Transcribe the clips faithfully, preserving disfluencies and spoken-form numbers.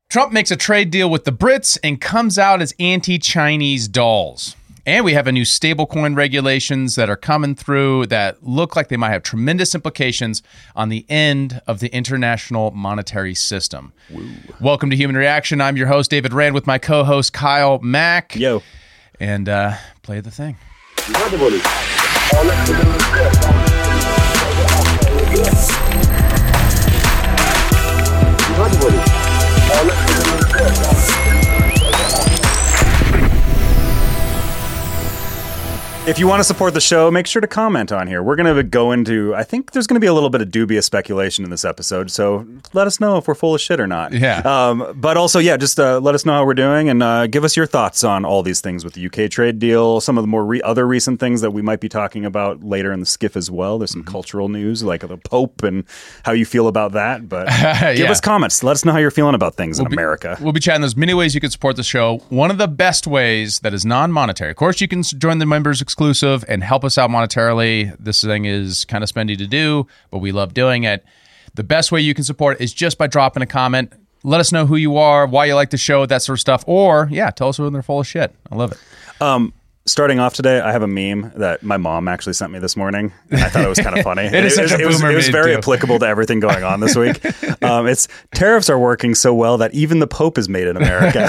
Trump makes a trade deal with the Brits and comes out as anti-Chinese dolls. And we have a new stablecoin regulations that are coming through that look like they might have tremendous implications on the end of the international monetary system. Woo. Welcome to Human Reaction. I'm your host, David Rand, with my co-host, Kyle Mack. Yo. And uh, play the thing. If you want to support the show, make sure to comment on here. We're going to go into, I think there's going to be a little bit of dubious speculation in this episode, so let us know if we're full of shit or not. Yeah. Um, but also, yeah, just uh, let us know how we're doing and uh, give us your thoughts on all these things with the U K trade deal, some of the more re- other recent things that we might be talking about later in the skiff as well. There's some mm-hmm. cultural news like the Pope and how you feel about that. But yeah. give us comments. Let us know how you're feeling about things we'll in be, America. We'll be chatting. There's many ways you can support the show. One of the best ways that is non-monetary. Of course, you can join the members exclusive and help us out monetarily. This thing is kind of spendy to do, but we love doing it. The best way you can support is just by dropping a comment. Let us know who you are, why you like the show, that sort of stuff. Or, yeah, tell us when they're full of shit. I love it. Um, starting off today, I have a meme that my mom actually sent me this morning. And I thought it was kind of funny. it, is it, such it, a was, boomer it was meme very too. applicable to everything going on this week. um, it's tariffs are working so well that even the Pope is made in America.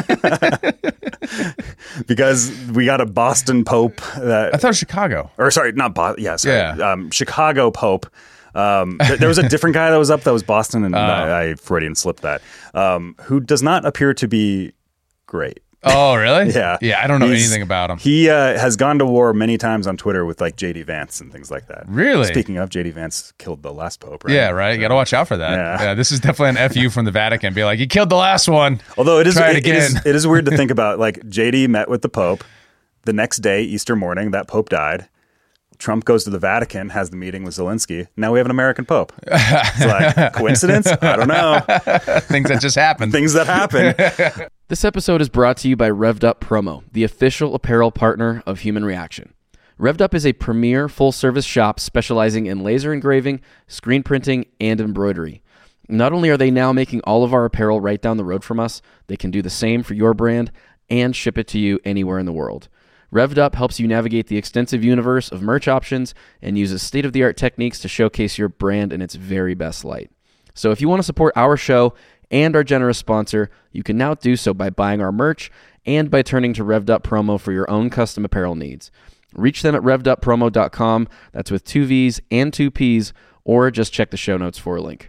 Because we got a Boston Pope that I thought it was Chicago. Or sorry, not Boston. Yeah, sorry. Yeah. Um, Chicago Pope. Um, th- there was a different guy that was up that was Boston, and uh, I, I Freudian slipped that. Um, who does not appear to be great. Oh, really? Yeah. Yeah, I don't know He's, anything about him. He uh, has gone to war many times on Twitter with like J D Vance and things like that. Really? Speaking of, J D Vance killed the last Pope, right? Yeah, right. You got to watch out for that. Yeah. yeah. This is definitely an F U from the Vatican. Be like, you killed the last one. Although it is, Try it, it, it, is again. it is weird to think about. Like J D met with the Pope. The next day, Easter morning, that Pope died. Trump goes to the Vatican, has the meeting with Zelensky. Now we have an American Pope. It's like, coincidence? I don't know. Things that just happen. Things that happen. This episode is brought to you by Revved Up Promo, the official apparel partner of Human Reaction. Revved Up is a premier full-service shop specializing in laser engraving, screen printing, and embroidery. Not only are they now making all of our apparel right down the road from us, they can do the same for your brand and ship it to you anywhere in the world. Revved Up helps you navigate the extensive universe of merch options and uses state-of-the-art techniques to showcase your brand in its very best light. So if you want to support our show and our generous sponsor, you can now do so by buying our merch and by turning to Revved Up Promo for your own custom apparel needs. Reach them at revved up promo dot com. That's with two V's and two P's, or just check the show notes for a link.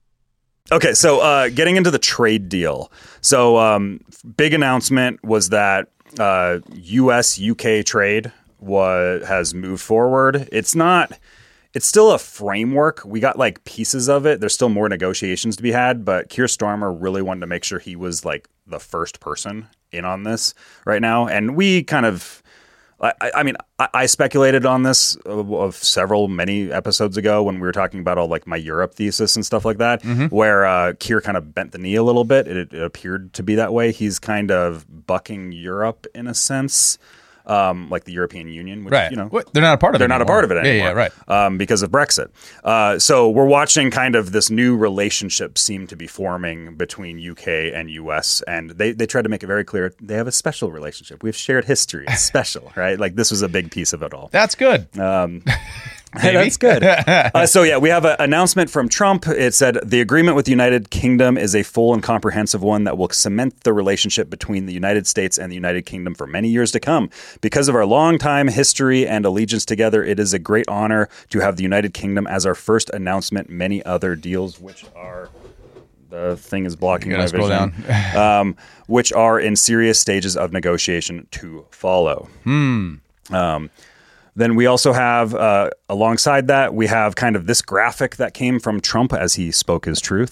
Okay, so uh, getting into the trade deal. So um, big announcement was that uh, U S U K trade was has moved forward. It's not... It's still a framework. We got like pieces of it. There's still more negotiations to be had, but Keir Starmer really wanted to make sure he was like the first person in on this right now. And we kind of, I, I mean, I, I speculated on this of, of several, many episodes ago when we were talking about all like my Europe thesis and stuff like that, mm-hmm. where uh, Keir kind of bent the knee a little bit. It, it appeared to be that way. He's kind of bucking Europe in a sense. Um, like the European Union, which, right. you know, they're not a part of they're it. They're not a part of it anymore. Yeah, yeah, right. Um, because of Brexit. Uh, so we're watching kind of this new relationship seem to be forming between U K and U S. And they, they tried to make it very clear they have a special relationship. We have shared history. It's special, right? Like this was a big piece of it all. That's good. Um, That's good. uh, so yeah, we have an announcement from Trump. It said the agreement with the United Kingdom is a full and comprehensive one that will cement the relationship between the United States and the United Kingdom for many years to come. Because of our long time history and allegiance together, it is a great honor to have the United Kingdom as our first announcement. Many other deals, which are... The thing is blocking my vision. um, which are in serious stages of negotiation to follow. Hmm. Um, Then we also have, uh, alongside that, we have kind of this graphic that came from Trump as he spoke his truth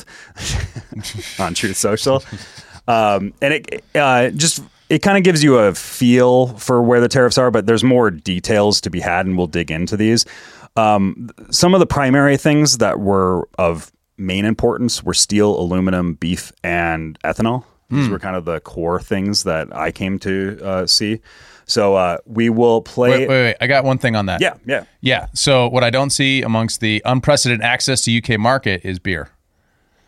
on Truth Social. Um, and it uh, just, it kind of gives you a feel for where the tariffs are, but there's more details to be had, and we'll dig into these. Um, some of the primary things that were of main importance were steel, aluminum, beef, and ethanol. These mm. were kind of the core things that I came to uh, see. So uh, we will play. Wait, wait, wait. I got one thing on that. Yeah, yeah. Yeah. So what I don't see amongst the unprecedented access to U K market is beer.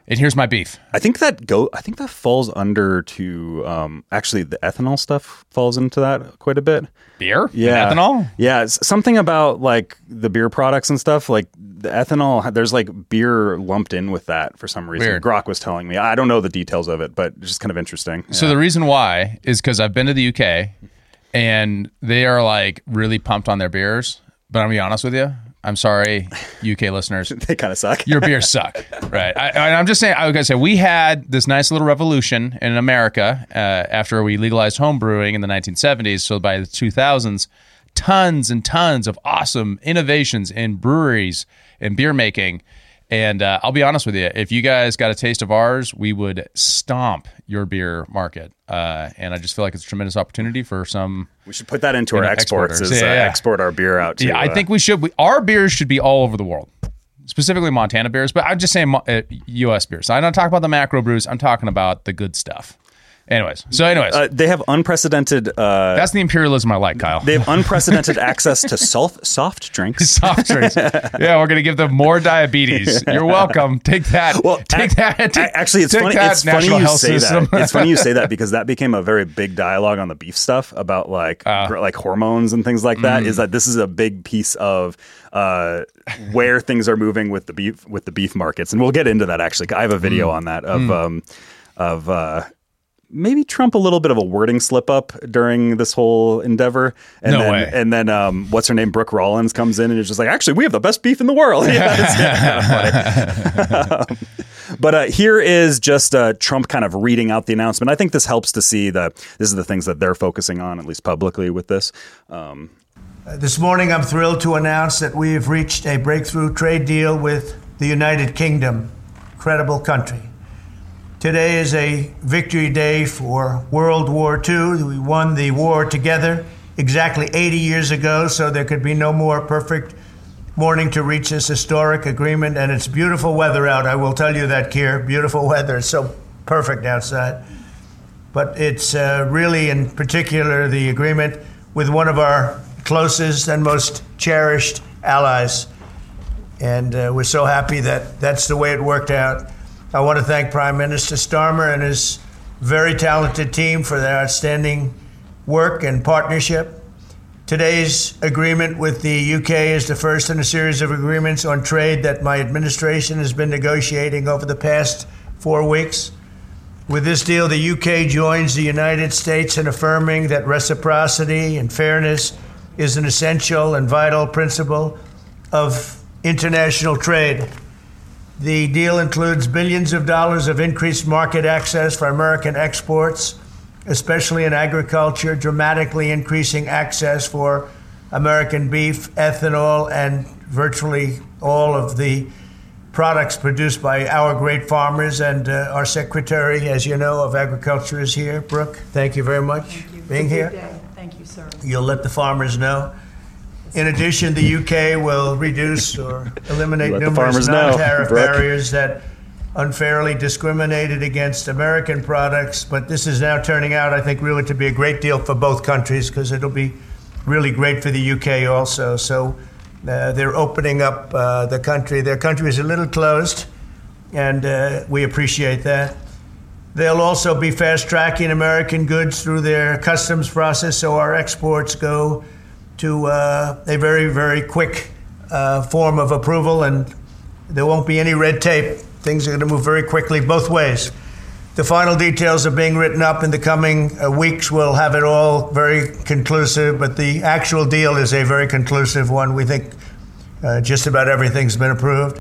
And here's my beef. I think that go. I think that falls under to um, actually the ethanol stuff falls into that quite a bit. Beer? Yeah, And ethanol? Yeah, it's something about like the beer products and stuff. Like the ethanol, there's like beer lumped in with that for some reason. Weird. Grok was telling me. I don't know the details of it, but it's just kind of interesting. So Yeah. the reason why is because I've been to the U K and they are like really pumped on their beers. But I'm gonna be honest with you. I'm sorry, U K listeners. they kind of suck. Your beers suck, right? I, I, I'm just saying. I was gonna say we had this nice little revolution in America uh, after we legalized home brewing in the nineteen seventies. So by the two thousands, tons and tons of awesome innovations in breweries and beer making. And uh, I'll be honest with you, if you guys got a taste of ours, we would stomp your beer market. Uh, and I just feel like it's a tremendous opportunity for some. We should put that into You our know, exports. exporters. Is, Yeah, uh, yeah. export our beer out to. Yeah, I uh, think we should. We, our beers should be all over the world, specifically Montana beers. But I'm just saying mo- uh, U S beers. I'm not talking about the macro brews. I'm talking about the good stuff. Anyways, so anyways, uh, they have unprecedented. Uh, that's the imperialism I like, Kyle. they have unprecedented access to soft soft drinks. Soft drinks. Yeah, we're gonna give them more diabetes. You're welcome. Take that. Well, take ac- that. ac- actually, it's Take funny. that, It's funny National you Health say System. that. It's funny you say that because that became a very big dialogue on the beef stuff about like Uh. gr- like hormones and things like that. Mm. Is that this is a big piece of uh, where things are moving with the beef with the beef markets, and we'll get into that. Actually, I have a video Mm. on that of um, of. Uh, Maybe Trump a little bit of a wording slip up during this whole endeavor, and No then way. and then um, what's her name, Brooke Rollins comes in and is just like, actually, we have the best beef in the world. Yeah, it's kind of funny. um, but uh, here is just uh, Trump kind of reading out the announcement. I think this helps to see that this is the things that they're focusing on, at least publicly, with this. Um, Uh, This morning, I'm thrilled to announce that we have reached a breakthrough trade deal with the United Kingdom, incredible country. Today is a victory day for World War Two. We won the war together exactly eighty years ago, so there could be no more perfect morning to reach this historic agreement. And it's beautiful weather out. I will tell you that, Keir. Beautiful weather. It's so perfect outside. But it's uh, really, in particular, the agreement with one of our closest and most cherished allies. And uh, we're so happy that that's the way it worked out. I want to thank Prime Minister Starmer and his very talented team for their outstanding work and partnership. Today's agreement with the U K is the first in a series of agreements on trade that my administration has been negotiating over the past four weeks. With this deal, the U K joins the United States in affirming that reciprocity and fairness is an essential and vital principle of international trade. The deal includes billions of dollars of increased market access for American exports, especially in agriculture, dramatically increasing access for American beef, ethanol, and virtually all of the products produced by our great farmers. And uh, our Secretary, as you know, of Agriculture is here. Brooke, thank you very much Thank you. for being It's a here. good day. Thank you, sir. You'll let the farmers know. In addition, the U K will reduce or eliminate Let the numerous farmers know, non-tariff Brooke. barriers that unfairly discriminated against American products. But this is now turning out, I think, really to be a great deal for both countries because it'll be really great for the U K also. So uh, they're opening up uh, the country. Their country is a little closed, and uh, we appreciate that. They'll also be fast-tracking American goods through their customs process, so our exports go to uh, a very, very quick uh, form of approval, and there won't be any red tape. Things are going to move very quickly both ways. The final details are being written up in the coming uh, weeks. We'll have it all very conclusive, but the actual deal is a very conclusive one. We think uh, just about everything's been approved.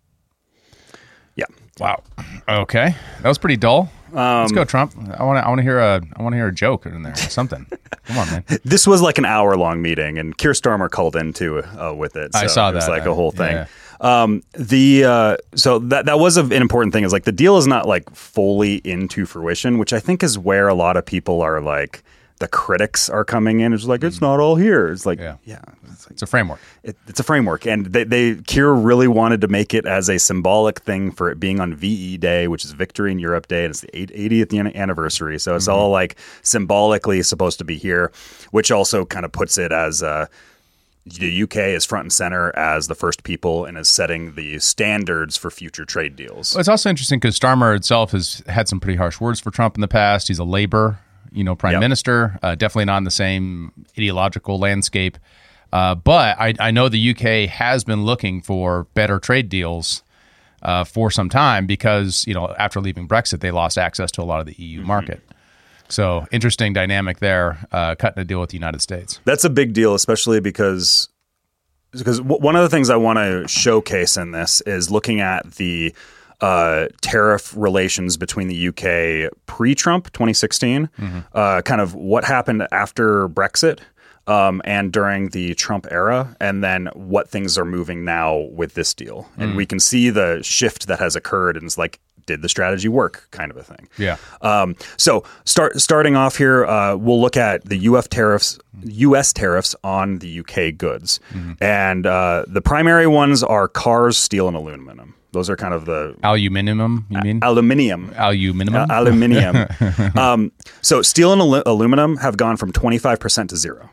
yeah. Wow. Okay, that was pretty dull. Let's Um, go, Trump. I want to. I want to hear a. I want to hear a joke in there. Something. Come on, man. This was like an hour long meeting, and Keir Starmer called in too uh, with it. So I saw it was that. like a whole thing. Yeah. Um, the uh, so that that was an important thing. Is like the deal is not like fully into fruition, which I think is where a lot of people are like the critics are coming in. It's like it's not all here. It's like Yeah. yeah, it's, like, It's a framework. it, it's a framework, and they, they Keir really wanted to make it as a symbolic thing for it being on V E Day, which is Victory in Europe Day, and it's the eightieth anniversary. So it's Mm-hmm. all like symbolically supposed to be here, which also kind of puts it as a the U K is front and center as the first people and is setting the standards for future trade deals. Well, it's also interesting because Starmer itself has had some pretty harsh words for Trump in the past. He's a labor, you know, prime Yep. minister, uh, definitely not in the same ideological landscape. Uh, but I, I know the U K has been looking for better trade deals uh, for some time because, you know, after leaving Brexit, they lost access to a lot of the E U mm-hmm. market. So interesting dynamic there, uh, cutting a deal with the United States. That's a big deal, especially because because w- one of the things I want to showcase in this is looking at the uh, tariff relations between the U K pre-Trump twenty sixteen, mm-hmm. uh, kind of what happened after Brexit um, and during the Trump era, and then what things are moving now with this deal. And mm-hmm. we can see the shift that has occurred, and it's like, did the strategy work, kind of a thing. Yeah. Um, so start starting off here, uh, we'll look at the U F tariffs, U S tariffs on the U K goods, mm-hmm. and uh, the primary ones are cars, steel, and aluminum. Those are kind of the aluminium. You mean a- aluminium? Aluminium. Uh, aluminium. um, so steel and al- aluminum have gone from twenty-five percent to zero.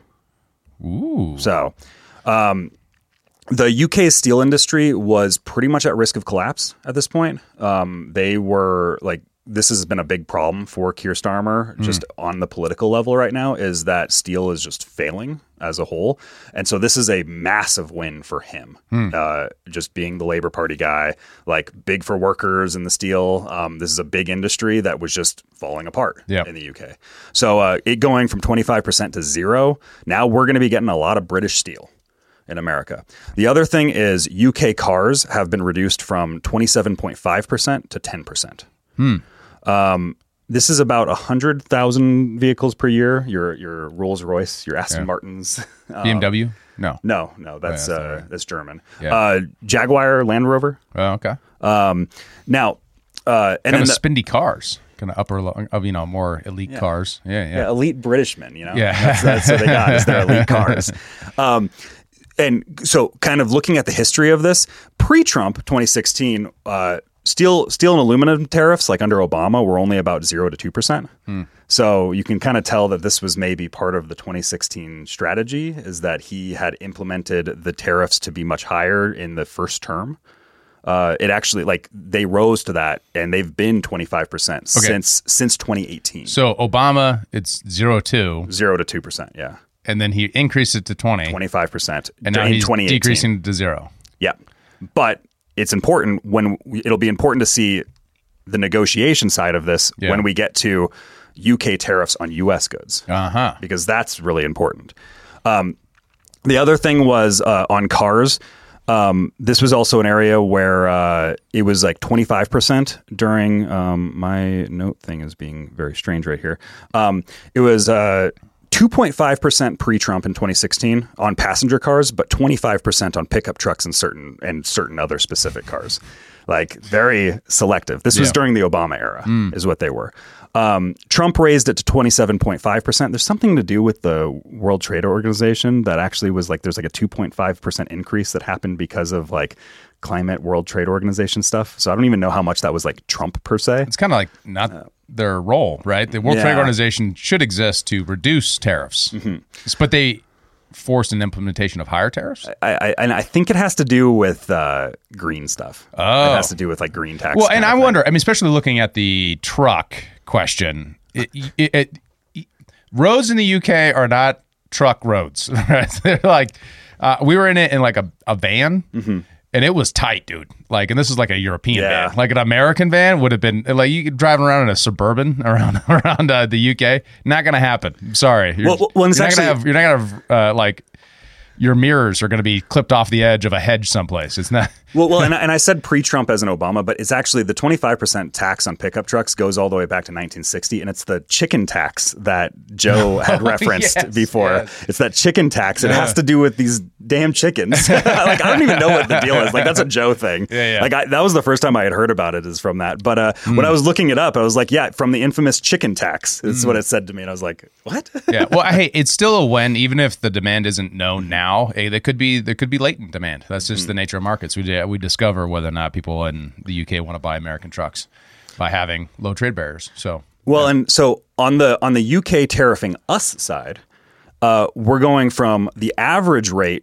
Ooh. So. Um, The U K steel industry was pretty much at risk of collapse at this point. Um, they were like, this has been a big problem for Keir Starmer just mm. on the political level right now, is that steel is just failing as a whole. And so this is a massive win for him, mm. uh, just being the Labour Party guy, like big for workers in the steel. Um, this is a big industry that was just falling apart yep. in the U K. So uh, it going from twenty-five percent to zero, now we're going to be getting a lot of British steel in America. The other thing is U K cars have been reduced from twenty-seven point five percent to ten percent. Hmm. Um, this is about one hundred thousand vehicles per year. Your your Rolls-Royce, your Aston yeah. Martins. Um, B M W? No. No, no, that's oh, yeah, uh, right. that's German. Yeah. Uh, Jaguar Land Rover. Oh, okay. Um, now, uh, and kind then of the, spindly cars. Kind of upper, of you know, more elite yeah. cars. Yeah, yeah, yeah. Elite Britishmen, you know? Yeah. That's, that's what they got, is their elite cars. Um, And so kind of looking at the history of this, pre-Trump twenty sixteen, uh, steel steel and aluminum tariffs, like under Obama, were only about zero to two percent. Hmm. So you can kind of tell that this was maybe part of the twenty sixteen strategy, is that he had implemented the tariffs to be much higher in the first term. Uh, it actually, like, they rose to that, and they've been twenty-five percent okay. since since twenty eighteen. So Obama, it's zero to zero to two percent, yeah. And then he increased it to twenty. twenty-five percent. And now he's decreasing to zero. Yeah. But it's important when we, it'll be important to see the negotiation side of this yeah. when we get to U K tariffs on U S goods. Uh-huh. Because that's really important. Um, the other thing was uh, on cars. Um, this was also an area where uh, it was like twenty-five percent during um, my note thing is being very strange right here. Um, it was uh, two point five percent pre-Trump in twenty sixteen on passenger cars, but twenty-five percent on pickup trucks and certain and certain other specific cars. Like very selective. This was yeah. during the Obama era mm. is what they were. Um, Trump raised it to twenty-seven point five percent. There's something to do with the World Trade Organization that actually was like, there's like a two point five percent increase that happened because of like climate World Trade Organization stuff. So I don't even know how much that was like Trump per se. It's kind of like not uh, their role, right? The World yeah. Trade Organization should exist to reduce tariffs, mm-hmm. but they forced an implementation of higher tariffs. I, I and I think it has to do with uh, green stuff. Oh, it has to do with like green tax. Well, and I wonder. I mean, especially looking at the truck question, it, it, it, it, roads in the U K are not truck roads. Right? They're like uh, we were in it in like a, a van. Mm-hmm. And it was tight, dude. Like, and this is like a European yeah. van. Like an American van would have been like you could driving around in a Suburban around around uh, the U K. Not going to happen. I'm sorry. You're, well, well, you're, not actually, gonna have, you're not going to have uh, like your mirrors are going to be clipped off the edge of a hedge someplace. It's not. well, well, and, and I said pre-Trump as an Obama, but it's actually the twenty-five percent tax on pickup trucks goes all the way back to nineteen sixty, and it's the chicken tax that Joe had referenced yes, before. Yes. It's that chicken tax. It yeah. has to do with these damn chickens. Like, I don't even know what the deal is. Like, that's a Joe thing. Yeah, yeah. Like, I, that was the first time I had heard about it is from that. But uh, mm. when I was looking it up, I was like, yeah, from the infamous chicken tax. That's mm. what it said to me, and I was like, what? yeah. Well, hey, it's still a when, even if the demand isn't known now. Hey, there could be there could be latent demand. That's just mm. the nature of markets. We we discover whether or not people in the U K want to buy American trucks by having low trade barriers. So well, yeah. and so on the on the U K tariffing us side, uh, we're going from the average rate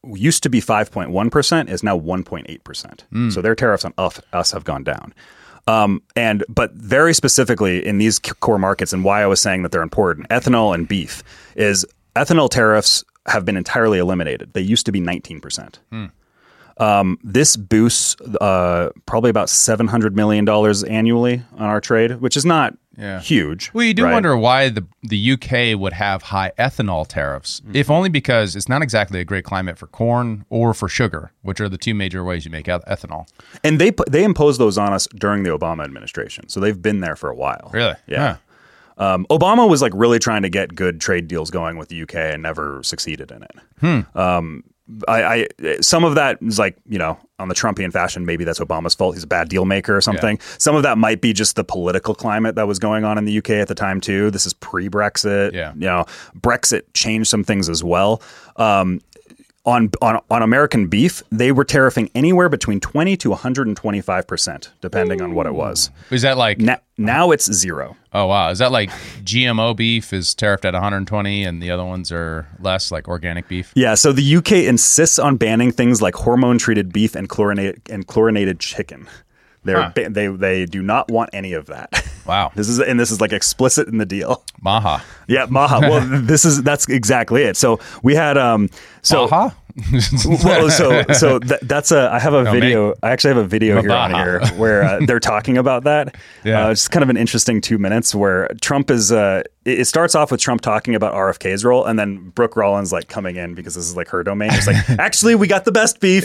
used to be five point one percent is now one point eight percent. Mm. So their tariffs on us, us have gone down. Um, and but very specifically in these core markets, and why I was saying that they're important, ethanol and beef, is ethanol tariffs have been entirely eliminated. They used to be nineteen percent. Mm. Um, this boosts uh, probably about seven hundred million dollars annually on our trade, which is not yeah. huge. Well, you do right? wonder why the the U K would have high ethanol tariffs, mm-hmm. if only because it's not exactly a great climate for corn or for sugar, which are the two major ways you make ethanol. And they they imposed those on us during the Obama administration, so they've been there for a while. Really? Yeah. Huh. Um, Obama was like really trying to get good trade deals going with the U K and never succeeded in it. Hmm. Um, I, I some of that is like, you know, on the Trumpian fashion, maybe that's Obama's fault. He's a bad deal maker or something. Yeah. Some of that might be just the political climate that was going on in the U K at the time too. This is pre-Brexit. Yeah. You know, Brexit changed some things as well. Um, on on on American beef, they were tariffing anywhere between twenty to one hundred twenty-five percent, depending Ooh. on what it was. Is that like now, now it's zero? Oh wow! Is that like G M O beef is tariffed at one hundred twenty, and the other ones are less, like organic beef? Yeah. So the U K insists on banning things like hormone-treated beef and chlorinated and chlorinated chicken. They're huh. ba- they they do not want any of that. Wow. This is and this is like explicit in the deal. Maha. Yeah, Maha. Well, this is that's exactly it. So we had um so Maha? well, so so th- that's a I have a no, video. Make, I actually have a video here on here where uh, they're talking about that. Yeah. Uh, it's kind of an interesting two minutes where Trump is. Uh, it, it starts off with Trump talking about R F K's role, and then Brooke Rollins like coming in because this is like her domain. It's like, actually, we got the best beef.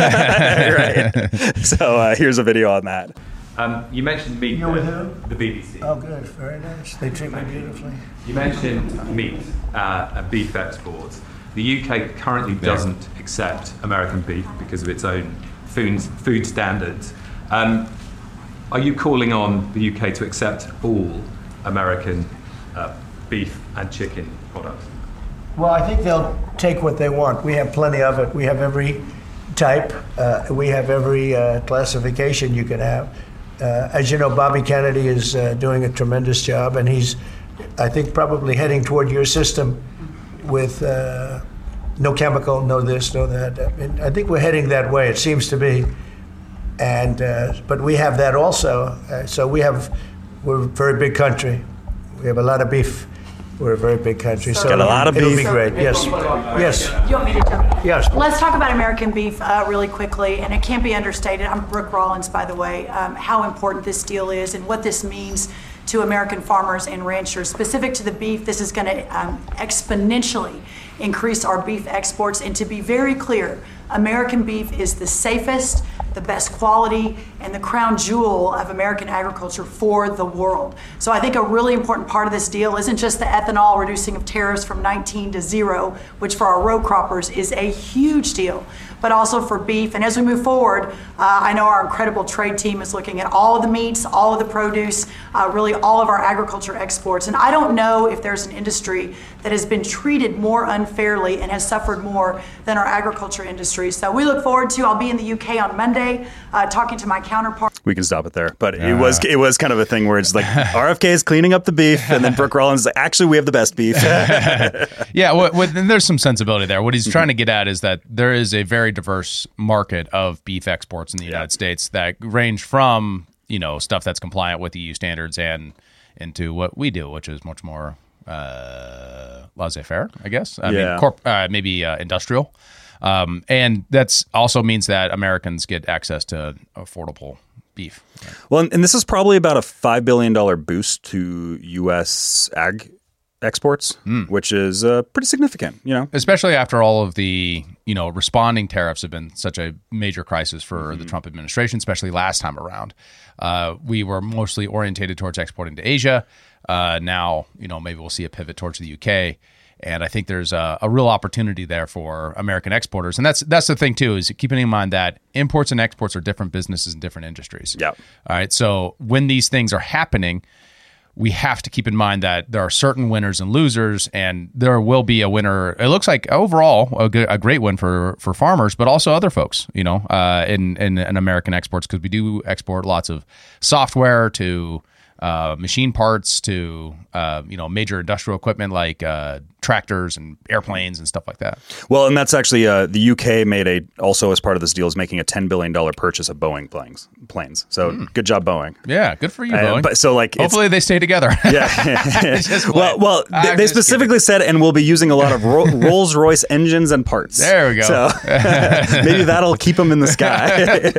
Right. So uh, here's a video on that. Um, you mentioned meat. You're with who? The B B C. Oh, good. Very nice. They treat me beautifully. You mentioned meat uh, and beef exports. The U K currently doesn't accept American beef because of its own food, food standards. Um, are you calling on the U K to accept all American uh, beef and chicken products? Well, I think they'll take what they want. We have plenty of it. We have every type. Uh, we have every uh, classification you can have. Uh, as you know, Bobby Kennedy is uh, doing a tremendous job, and he's, I think, probably heading toward your system with uh, no chemical, no this, no that. I mean, I think we're heading that way, it seems to be. And uh, but we have that also. Uh, so we have, we're a very big country. We have a lot of beef. We're a very big country. So got a lot of beef. It'll be great. Yes. Yes. You want me to jump? Yes. Let's talk about American beef uh, really quickly, and it can't be understated. I'm Brooke Rollins, by the way, um, how important this deal is and what this means to American farmers and ranchers. Specific to the beef, this is going to um, exponentially increase our beef exports. And to be very clear, American beef is the safest, the best quality, and the crown jewel of American agriculture for the world. So I think a really important part of this deal isn't just the ethanol reducing of tariffs from nineteen to zero, which for our row croppers is a huge deal, but also for beef. And as we move forward, uh, I know our incredible trade team is looking at all of the meats, all of the produce, uh, really all of our agriculture exports. And I don't know if there's an industry that has been treated more unfairly and has suffered more than our agriculture industry. So we look forward to, I'll be in the U K on Monday uh, talking to my counterpart. We can stop it there. But uh, it was it was kind of a thing where it's like R F K is cleaning up the beef, and then Brooke Rollins is like, actually, we have the best beef. Yeah, well, well, there's some sensibility there. What he's trying to get at is that there is a very diverse market of beef exports in the United yeah. States that range from, you know, stuff that's compliant with E U standards and into what we do, which is much more uh, laissez-faire, I guess. I yeah. mean, corp- uh, maybe uh, industrial. Um, and that's also means that Americans get access to affordable beef. Right? Well, and, and this is probably about a five billion dollars boost to U S ag exports, mm. which is uh, pretty significant, you know. Especially after all of the, you know, responding tariffs have been such a major crisis for mm-hmm. the Trump administration, especially last time around. Uh, we were mostly orientated towards exporting to Asia. Uh, now, you know, maybe we'll see a pivot towards the U K. And I think there's a, a real opportunity there for American exporters. And that's that's the thing, too, is keeping in mind that imports and exports are different businesses in different industries. Yeah. All right. So when these things are happening, we have to keep in mind that there are certain winners and losers, and there will be a winner. It looks like overall a, good, a great win for, for farmers, but also other folks, you know, uh, in, in, in American exports, because we do export lots of software to uh, machine parts to uh, you know major industrial equipment like uh, tractors and airplanes and stuff like that. Well, and that's actually uh, the U K made a also as part of this deal is making a ten billion dollars purchase of Boeing planes. Planes. So mm. good job, Boeing. Yeah, good for you, uh, Boeing. But so like, hopefully they stay together. Yeah. well, well, they, they specifically said, and we'll be using a lot of Ro- Rolls Royce engines and parts. There we go. So maybe that'll keep them in the sky.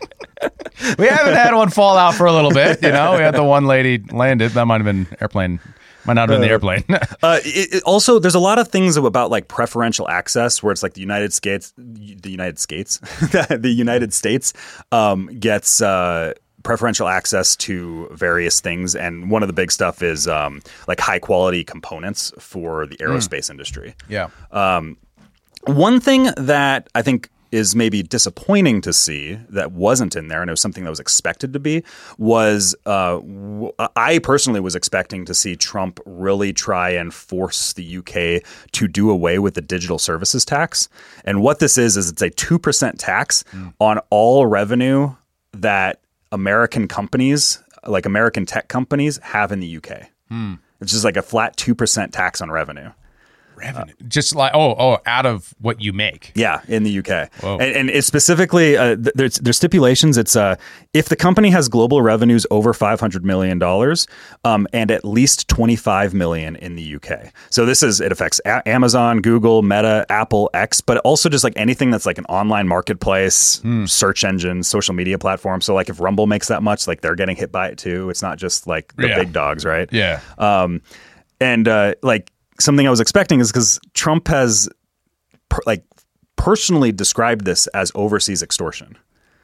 We haven't had one fall out for a little bit. You know, we had the one lady landed. That might have been airplane. Might not have been the airplane. uh, it, it also, there's a lot of things about like preferential access where it's like the United States, the United States, the United States um, gets uh, preferential access to various things. And one of the big stuff is um, like high quality components for the aerospace mm. industry. Yeah. Um, one thing that I think is maybe disappointing to see that wasn't in there, and it was something that was expected to be, was uh, w- I personally was expecting to see Trump really try and force the U K to do away with the digital services tax. And what this is, is it's a two percent tax mm. on all revenue that American companies, like American tech companies, have in the U K. Mm. It's just like a flat two percent tax on revenue. Revenue, uh, just like oh oh, out of what you make. Yeah, in the U K, and, and it's specifically uh, there's there's stipulations. It's uh, if the company has global revenues over five hundred million dollars, um, and at least twenty five million in the U K. So this is it affects a- Amazon, Google, Meta, Apple, X, but also just like anything that's like an online marketplace, hmm. search engine, social media platform. So like if Rumble makes that much, like they're getting hit by it too. It's not just like the yeah. big dogs, right? Yeah. Um, and uh, like. Something I was expecting is because Trump has per, like personally described this as overseas extortion.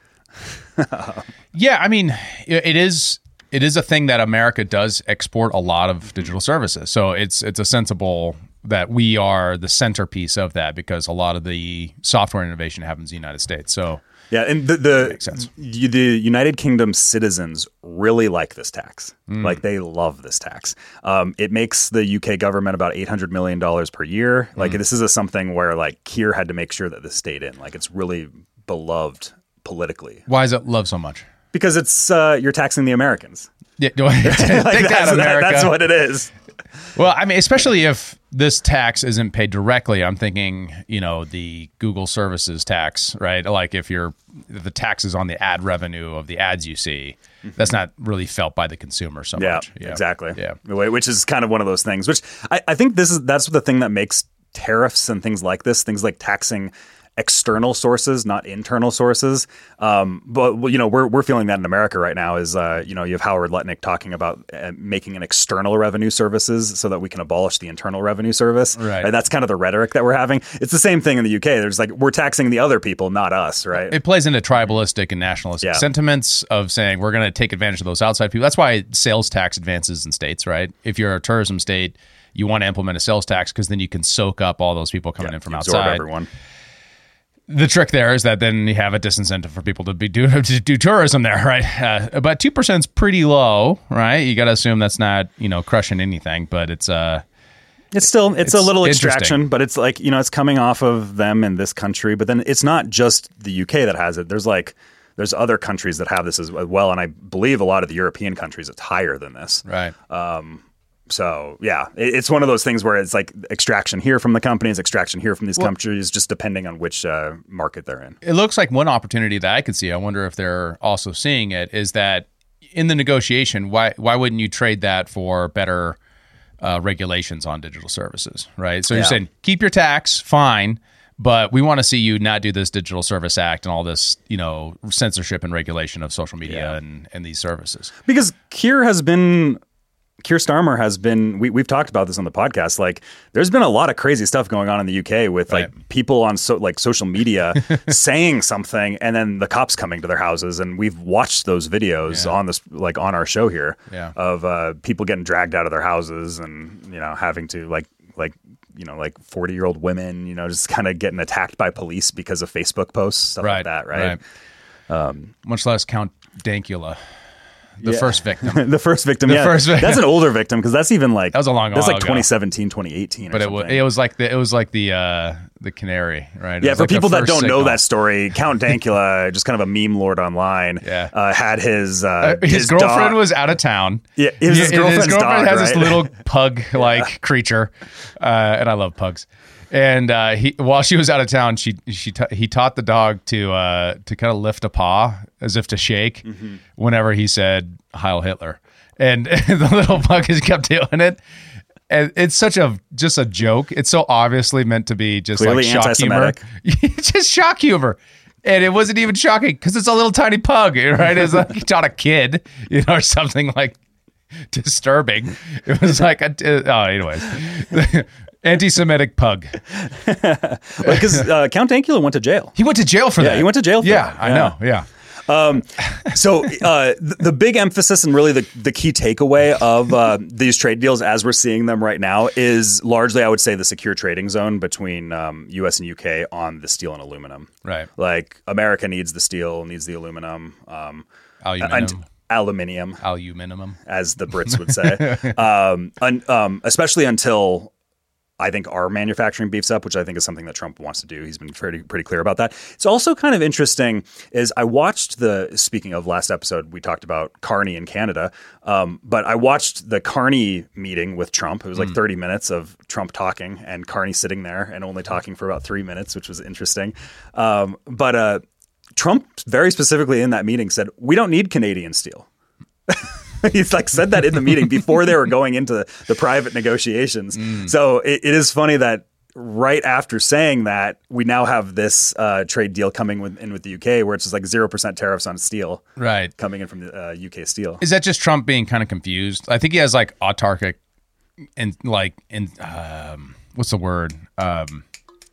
Yeah, I mean, it is it is a thing that America does export a lot of digital services. So it's it's a sensible that we are the centerpiece of that because a lot of the software innovation happens in the United States. So yeah, and the the, makes sense. the United Kingdom citizens really like this tax. Mm. Like they love this tax. Um, it makes the U K government about eight hundred million dollars per year. Like mm. this is a something where like Keir had to make sure that this stayed in. Like it's really beloved politically. Why is it loved so much? Because it's uh, you're taxing the Americans. Yeah, take like that's, that, America. That's what it is. Well, I mean, especially if this tax isn't paid directly, I'm thinking, you know, the Google services tax, right? Like if you're if the tax is on the ad revenue of the ads you see, mm-hmm. that's not really felt by the consumer so yeah, much. Yeah, exactly. Yeah, which is kind of one of those things. Which I, I think this is that's the thing that makes tariffs and things like this, things like taxing external sources, not internal sources. Um, but you know, we're we're feeling that in America right now. Is uh, you know, you have Howard Lutnick talking about uh, making an external revenue services so that we can abolish the internal revenue service. Right. And that's kind of the rhetoric that we're having. It's the same thing in the U K. There's like we're taxing the other people, not us. Right. It plays into tribalistic and nationalistic yeah. sentiments of saying we're going to take advantage of those outside people. That's why sales tax advances in states. Right. If you're a tourism state, you want to implement a sales tax because then you can soak up all those people coming yeah, in from absorb outside. Everyone. The trick there is that then you have a disincentive for people to be do to do tourism there, right? Uh, but two percent is pretty low, right? You got to assume that's not you know crushing anything, but it's uh it's still it's, it's a little extraction, interesting. But it's like you know it's coming off of them in this country, but then it's not just the U K that has it. There's like there's other countries that have this as well, and I believe a lot of the European countries it's higher than this, right? Um, So, yeah, it's one of those things where it's like extraction here from the companies, extraction here from these well, countries, just depending on which uh, market they're in. It looks like one opportunity that I could see, I wonder if they're also seeing it, is that in the negotiation, why why wouldn't you trade that for better uh, regulations on digital services, right? So you're yeah. saying, keep your tax, fine, but we want to see you not do this Digital Service Act and all this, you know, censorship and regulation of social media yeah. and, and these services. Because Keir has been... Keir Starmer has been, we, we've talked about this on the podcast, like there's been a lot of crazy stuff going on in the U K with right. like people on so, like social media saying something and then the cops coming to their houses. And we've watched those videos yeah. on this, like on our show here yeah. of uh, people getting dragged out of their houses and, you know, having to like, like, you know, like forty year old women, you know, just kind of getting attacked by police because of Facebook posts, stuff right. like that. Right. right. Um, Much less Count Dankula. The yeah. first victim. the first victim. The yeah. first victim. That's an older victim because that's even like that was a long That's while like ago. twenty seventeen, twenty eighteen. But or it was something. it was like the it was like the uh, the canary, right? It Yeah, was for like the people that first don't know signal. that story, Count Dankula, just kind of a meme lord online, Yeah. uh, had his uh, Uh, his, his girlfriend dog- was out of town. Yeah, it was his and girlfriend's girlfriend dog, has this right? little pug-like creature, uh, and I love pugs. And uh, he, while she was out of town, she she ta- he taught the dog to uh, to kind of lift a paw as if to shake Mm-hmm. whenever he said "Heil Hitler," and, and the little pug just kept doing it. And it's such a just a joke. It's so obviously meant to be just Clearly like shock humor. anti-Semitic. It's just shock humor. And it wasn't even shocking because it's a little tiny pug, right? It's like it's not a kid, you know, or something like disturbing. It was like, a, oh, anyways, anti-Semitic pug. Because uh, Count Dankula went to jail. He went to jail for Yeah, that. he went to jail for yeah, that. I Yeah. know. Yeah. So uh, the, the big emphasis and really the, the key takeaway of uh, these trade deals as we're seeing them right now is largely, I would say, the secure trading zone between um, U S and U K on the steel and aluminum. Right. Like America needs the steel, needs the aluminum. Um, Aluminum. and aluminium, Aluminum. as the Brits would say, um, un, um, especially until I think our manufacturing beefs up, which I think is something that Trump wants to do. He's been pretty pretty clear about that. It's also kind of interesting is I watched the, speaking of last episode, we talked about Carney in Canada, um, but I watched the Carney meeting with Trump. It was like Mm. thirty minutes of Trump talking and Carney sitting there and only talking for about three minutes, which was interesting. Um, but uh, Trump very specifically in that meeting said, we don't need Canadian steel. He's like said that in the meeting before they were going into the private negotiations. Mm. So it, it is funny that right after saying that, we now have this uh, trade deal coming with, in with the U K where it's just like zero percent tariffs on steel Right. coming in from the uh, U K steel. Is that just Trump being kind of confused? I think he has like autarkic and like in um, what's the word? Um,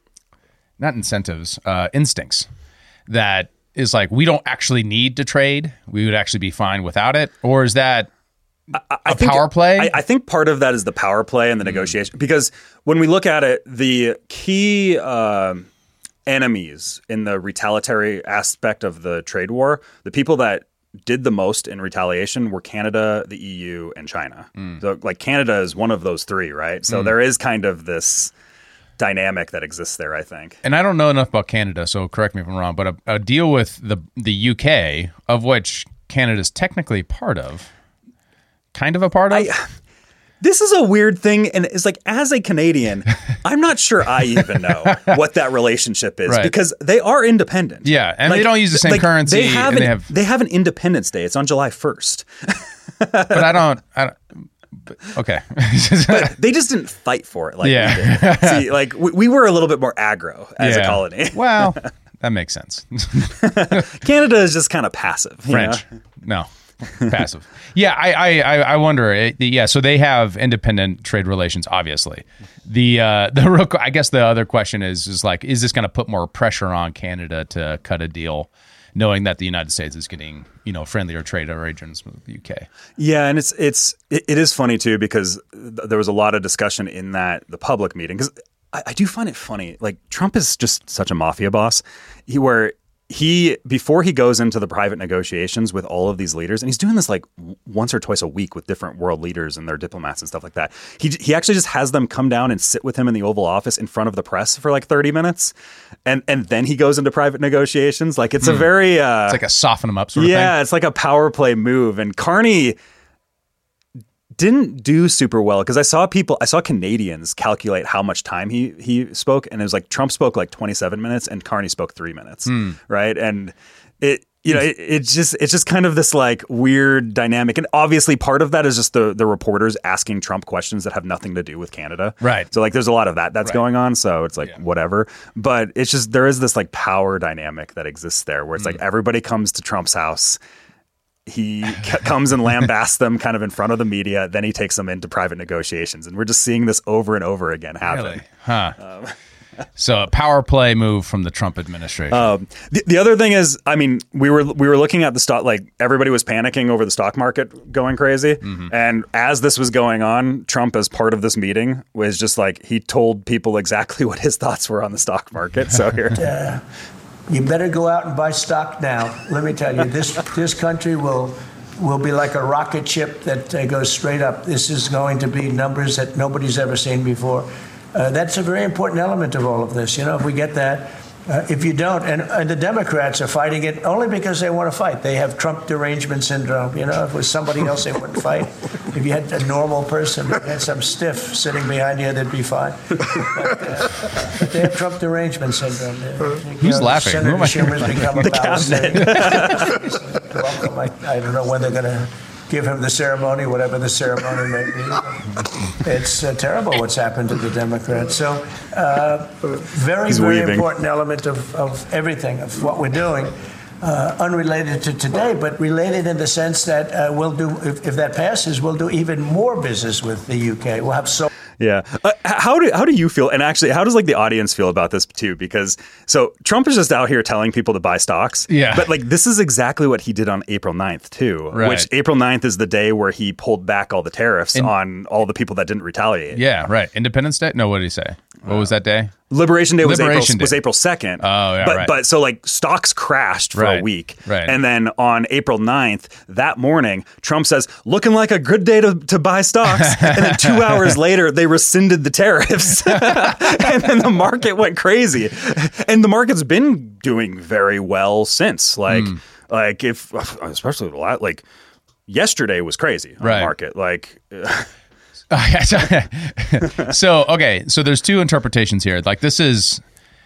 not incentives, uh, instincts that is like we don't actually need to trade. We would actually be fine without it. Or is that I a think- power play? I, I think part of that is the power play and the negotiation. Because when we look at it, the key um enemies in the retaliatory aspect of the trade war, the people that did the most in retaliation were Canada, the E U, and China. So, like Canada is one of those three, right? So there is kind of this dynamic that exists there, I think. and I don't know enough about Canada, so correct me if I'm wrong, but a, a deal with the the U K, of which Canada's technically part of, kind of a part of. This is a weird thing, and it's like, as a Canadian, I'm not sure I even know what that relationship is Right. because they are independent. Yeah, and they Like- don't use the same like, currency, They have, and an, they have- they have an Independence Day. It's on July first. but I don't. I don't but, okay. But they just didn't fight for it like Yeah. we did. See, like we, we were a little bit more aggro as a Yeah. colony. Well, that makes sense. Canada is just kind of passive. you French, know? no, passive. Yeah, I, I, I I wonder. eh, the- Yeah, so they have independent trade relations. Obviously, the uh, the real, I guess the other question is is like, is this going to put more pressure on Canada to cut a deal, knowing that the United States is getting you know friendlier trade arrangements with the U K? Yeah, and it's it's it, it is funny too because th- there was a lot of discussion in that the public meeting because I, I do find it funny. Like Trump is just such a mafia boss. He where he before he goes into the private negotiations with all of these leaders, and he's doing this like w- once or twice a week with different world leaders and their diplomats and stuff like that. He he actually just has them come down and sit with him in the Oval Office in front of the press for like thirty minutes, and and then he goes into private negotiations. Like it's a very uh, It's like a soften them up sort of yeah, thing. it's like a power play move. And Carney didn't do super well because I saw people, I saw Canadians calculate how much time he he spoke, and it was like Trump spoke like twenty-seven minutes and Carney spoke three minutes, right? And it, you know, it, it's just it's just kind of this like weird dynamic, and obviously part of that is just the the reporters asking Trump questions that have nothing to do with Canada, Right. So like, there's a lot of that that's Right. going on. So it's like Yeah. whatever, but it's just there is this like power dynamic that exists there where it's Mm. like everybody comes to Trump's house. He c- comes and lambasts them kind of in front of the media. Then he takes them into private negotiations. And we're just seeing this over and over again happen. Really? Huh. So a power play move from the Trump administration. Um, the, the other thing is, I mean, we were we were looking at the stock, like everybody was panicking over the stock market going crazy. And as this was going on, Trump, as part of this meeting, was just like, he told people exactly what his thoughts were on the stock market. So here. You better go out and buy stock now. Let me tell you, this this country will will be like a rocket ship that uh, goes straight up. This is going to be numbers that nobody's ever seen before. Uh, that's a very important element of all of this. You know, if we get that, uh, if you don't, and, and the Democrats are fighting it only because they want to fight. They have Trump derangement syndrome. You know, if it was somebody else, they wouldn't fight. If you had a normal person, if you had some stiff sitting behind you, they'd be fine. But, uh, but they have Trump derangement syndrome. Who's know, laughing? Senator Who Schumer's become a the cabinet. Welcome. I, I don't know when they're going to give him the ceremony, whatever the ceremony may be. It's uh, terrible what's happened to the Democrats. So, uh, very, He's very weaving. important element of, of everything, of what we're doing. Uh, unrelated to today, but related in the sense that uh, we'll do, if, if that passes, we'll do even more business with the U K. We'll have so. Yeah. Uh, how do how do you feel? And actually, how does like the audience feel about this too? Because so Trump is just out here telling people to buy stocks. Yeah. But like this is exactly what he did on April ninth too. Right. Which April ninth is the day where he pulled back all the tariffs And- on all the people that didn't retaliate. Yeah, right. Independence Day? No, what did he say? What was that day? Liberation Day was Liberation April Day. was April second. Oh, yeah, but right. but so like stocks crashed for Right, a week. right. And then on April ninth, that morning, Trump says, looking like a good day to, to buy stocks. And then two hours later, they rescinded the tariffs. And then the market went crazy. And the market's been doing very well since. Like Mm. like if especially a lot like yesterday was crazy on Right. the market. Like So, okay, so there's two interpretations here. Like this is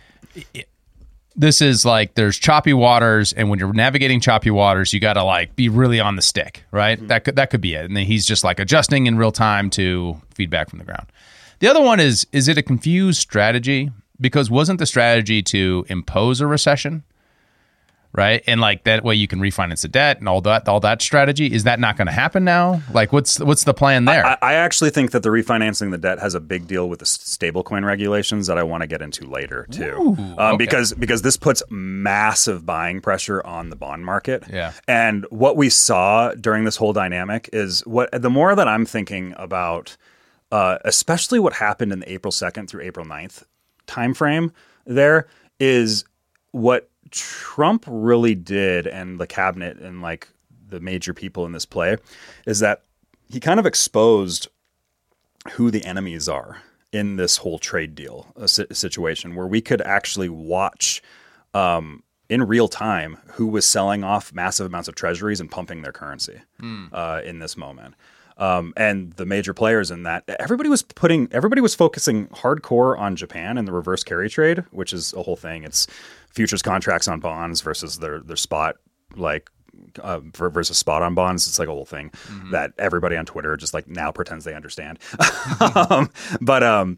this is like there's choppy waters, and when you're navigating choppy waters, you got to like be really on the stick, right? Mm-hmm. That could that could be it. And then he's just like adjusting in real time to feedback from the ground. The other one is is it a confused strategy? Because wasn't the strategy to impose a recession? Right, and like that way you can refinance the debt and all that. All that strategy, is that not going to happen now? Like, what's what's the plan there? I, I actually think that the refinancing the debt has a big deal with the stablecoin regulations that I want to get into later too, Ooh, um, okay. because because this puts massive buying pressure on the bond market. Yeah. And what we saw during this whole dynamic is what the more that I'm thinking about, uh, especially what happened in the April second through April ninth timeframe, there is what Trump really did, and the cabinet and like the major people in this play, is that he kind of exposed who the enemies are in this whole trade deal a situation, where we could actually watch um, in real time who was selling off massive amounts of treasuries and pumping their currency mm. uh, in this moment. Um, and the major players in that, everybody was putting, everybody was focusing hardcore on Japan and the reverse carry trade, which is a whole thing. It's futures contracts on bonds versus their their spot, like uh, versus spot on bonds. It's like a whole thing mm-hmm. that everybody on Twitter just like now pretends they understand. um, but um,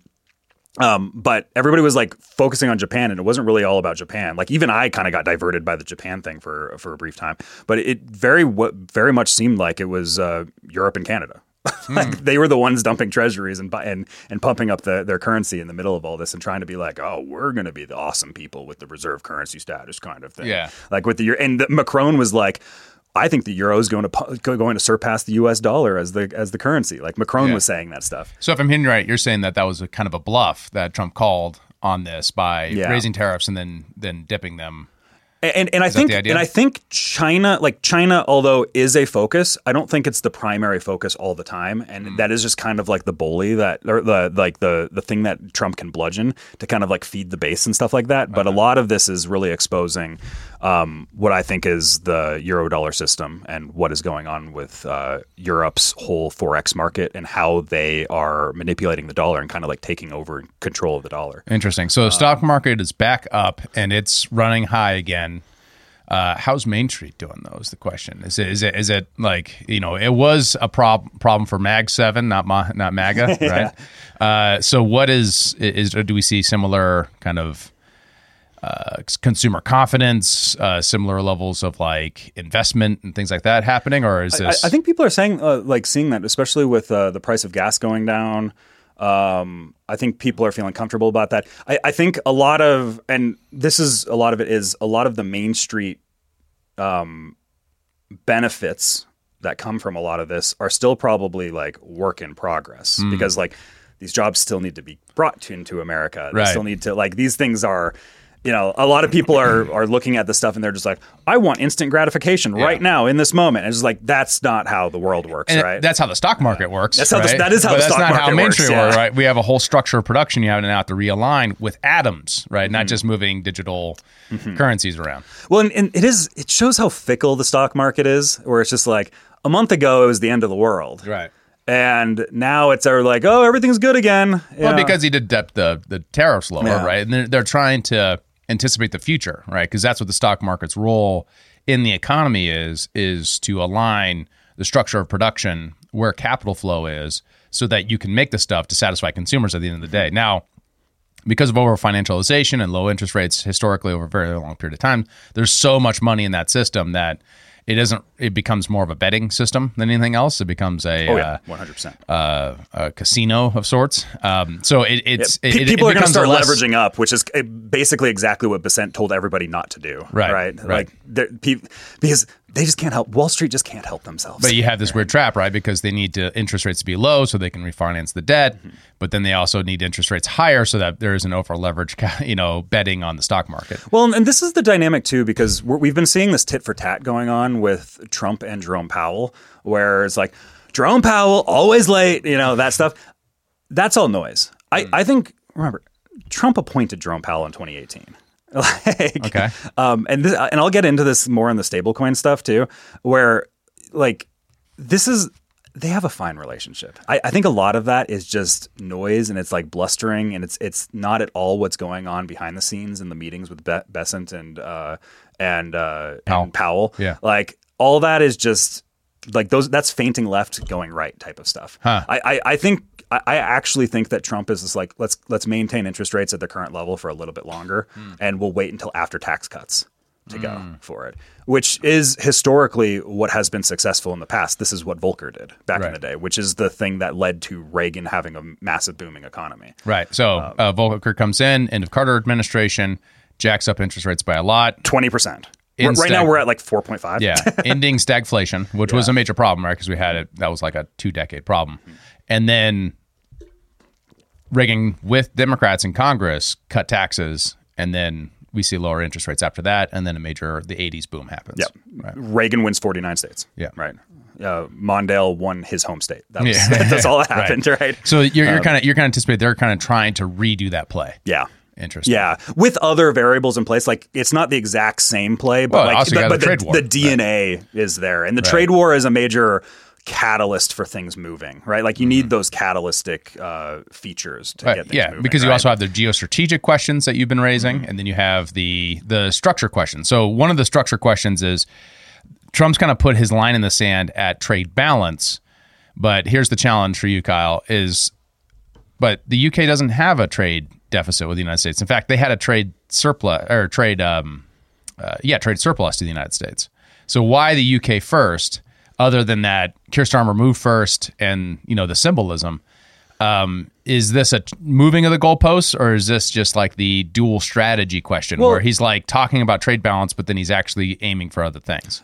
um, but everybody was like focusing on Japan, and it wasn't really all about Japan. Like even I kind of got diverted by the Japan thing for for a brief time, but it very very much seemed like it was uh, Europe and Canada. Like mm. they were the ones dumping treasuries and and and pumping up the, their currency in the middle of all this and trying to be like, oh, we're going to be the awesome people with the reserve currency status kind of thing. Yeah, like with the and the, Macron was like, I think the euro is going to going to surpass the U S dollar as the as the currency. Like Macron yeah. was saying that stuff. So if I'm hearing you right, you're saying that that was a kind of a bluff that Trump called on this by yeah. raising tariffs and then then dipping them. And and I think and I think China, like China, although is a focus, I don't think it's the primary focus all the time, and mm. that is just kind of like the bully that, or the like the the thing that Trump can bludgeon to kind of like feed the base and stuff like that. But okay. a lot of this is really exposing um, what I think is the euro dollar system and what is going on with uh, Europe's whole forex market and how they are manipulating the dollar and kind of like taking over control of the dollar. Interesting. So the stock market is back up and it's running high again. Uh, how's Main Street doing, though, is the question. Is it, is it, is it like, you know, it was a prob- problem for Mag seven, not Ma- not MAGA, right? yeah. uh, so what is, is, or do we see similar kind of uh, consumer confidence, uh, similar levels of like investment and things like that happening? Or is this? I, I think people are saying, uh, like seeing that, especially with uh, the price of gas going down. Um, I think people are feeling comfortable about that. I, I think a lot of, and this is a lot of it is a lot of the Main Street um, benefits that come from a lot of this are still probably like work in progress mm. because like these jobs still need to be brought to, into America. They right. still need to like these things are you know, a lot of people are are looking at this stuff and they're just like, I want instant gratification yeah. right now in this moment. And it's just like, that's not how the world works, and right? That's how the stock market works. That's how right? the, that is how but the that's stock not market how works. mainstream Yeah. works, right? We have a whole structure of production you have to now have to realign with atoms, right? Mm-hmm. Not just moving digital mm-hmm. currencies around. Well, and, and it is. It shows how fickle the stock market is, where it's just like a month ago it was the end of the world, right? And now it's are like, oh, everything's good again. Well, yeah. because he did dip the the tariffs lower, yeah. right? And they're, they're trying to anticipate the future, right? Because that's what the stock market's role in the economy is, is to align the structure of production where capital flow is so that you can make the stuff to satisfy consumers at the end of the day. Now, because of over financialization and low interest rates historically over a very long period of time, there's so much money in that system that it isn't. It becomes more of a betting system than anything else. It becomes a oh yeah, one hundred percent uh, a casino of sorts. Um, so it, it's yeah. P- it, people it are going to start less, leveraging up, which is basically exactly what Besant told everybody not to do. Right, right, right. Like pe- because they just can't help. Wall Street just can't help themselves. But you have this weird trap, right? Because they need to interest rates to be low so they can refinance the debt, mm-hmm. but then they also need interest rates higher so that there isn't over leverage, you know, betting on the stock market. Well, and this is the dynamic too, because we're, we've been seeing this tit for tat going on with Trump and Jerome Powell, where it's like Jerome Powell always late, you know, that stuff. That's all noise. I, I think. Remember, Trump appointed Jerome Powell in twenty eighteen. Like, okay. Um, and this, and I'll get into this more in the stablecoin stuff too, where like this is they have a fine relationship. I, I think a lot of that is just noise and it's like blustering and it's it's not at all what's going on behind the scenes in the meetings with Be- Besant and uh, and, uh, Powell. and Powell. Yeah, like all that is just like those. That's fainting left, going right type of stuff. Huh. I, I I think. I actually think that Trump is just like, let's let's maintain interest rates at the current level for a little bit longer, mm. and we'll wait until after tax cuts to mm. go for it, which is historically what has been successful in the past. This is what Volcker did back right. in the day, which is the thing that led to Reagan having a massive booming economy. Right. So um, uh, Volcker comes in, end of Carter administration, jacks up interest rates by a lot. twenty percent. In right stag- now we're at like four point five. Yeah, ending stagflation, which yeah. was a major problem, right? Because we had it, that was like a two-decade problem. Mm-hmm. And then Reagan, with Democrats in Congress, cut taxes, and then we see lower interest rates after that, and then a major, the eighties boom happens. Yeah, right. Reagan wins forty-nine states. Yeah. Right. Uh, Mondale won his home state. That was, yeah. That's all that happened, right? right? So you're, you're um, kind of you're kind of anticipating they're kind of trying to redo that play. Yeah. Interesting. Yeah, with other variables in place, like it's not the exact same play, but well, like also the, got but the, trade the, war. the D N A right. is there, and the right. trade war is a major catalyst for things moving, right? Like you need those catalytic uh, features to right. get things yeah, moving. because right? you also have the geostrategic questions that you've been raising, mm-hmm. and then you have the the structure questions. So one of the structure questions is Trump's kind of put his line in the sand at trade balance, but here's the challenge for you, Kyle, is but the U K doesn't have a trade deficit with the United States. In fact, they had a trade surplus or trade, um, uh, yeah, trade surplus to the United States. So why the U K first, other than that Keir Starmer moved first and, you know, the symbolism? Um, is this a t- moving of the goalposts, or is this just like the dual strategy question well, where he's like talking about trade balance, but then he's actually aiming for other things?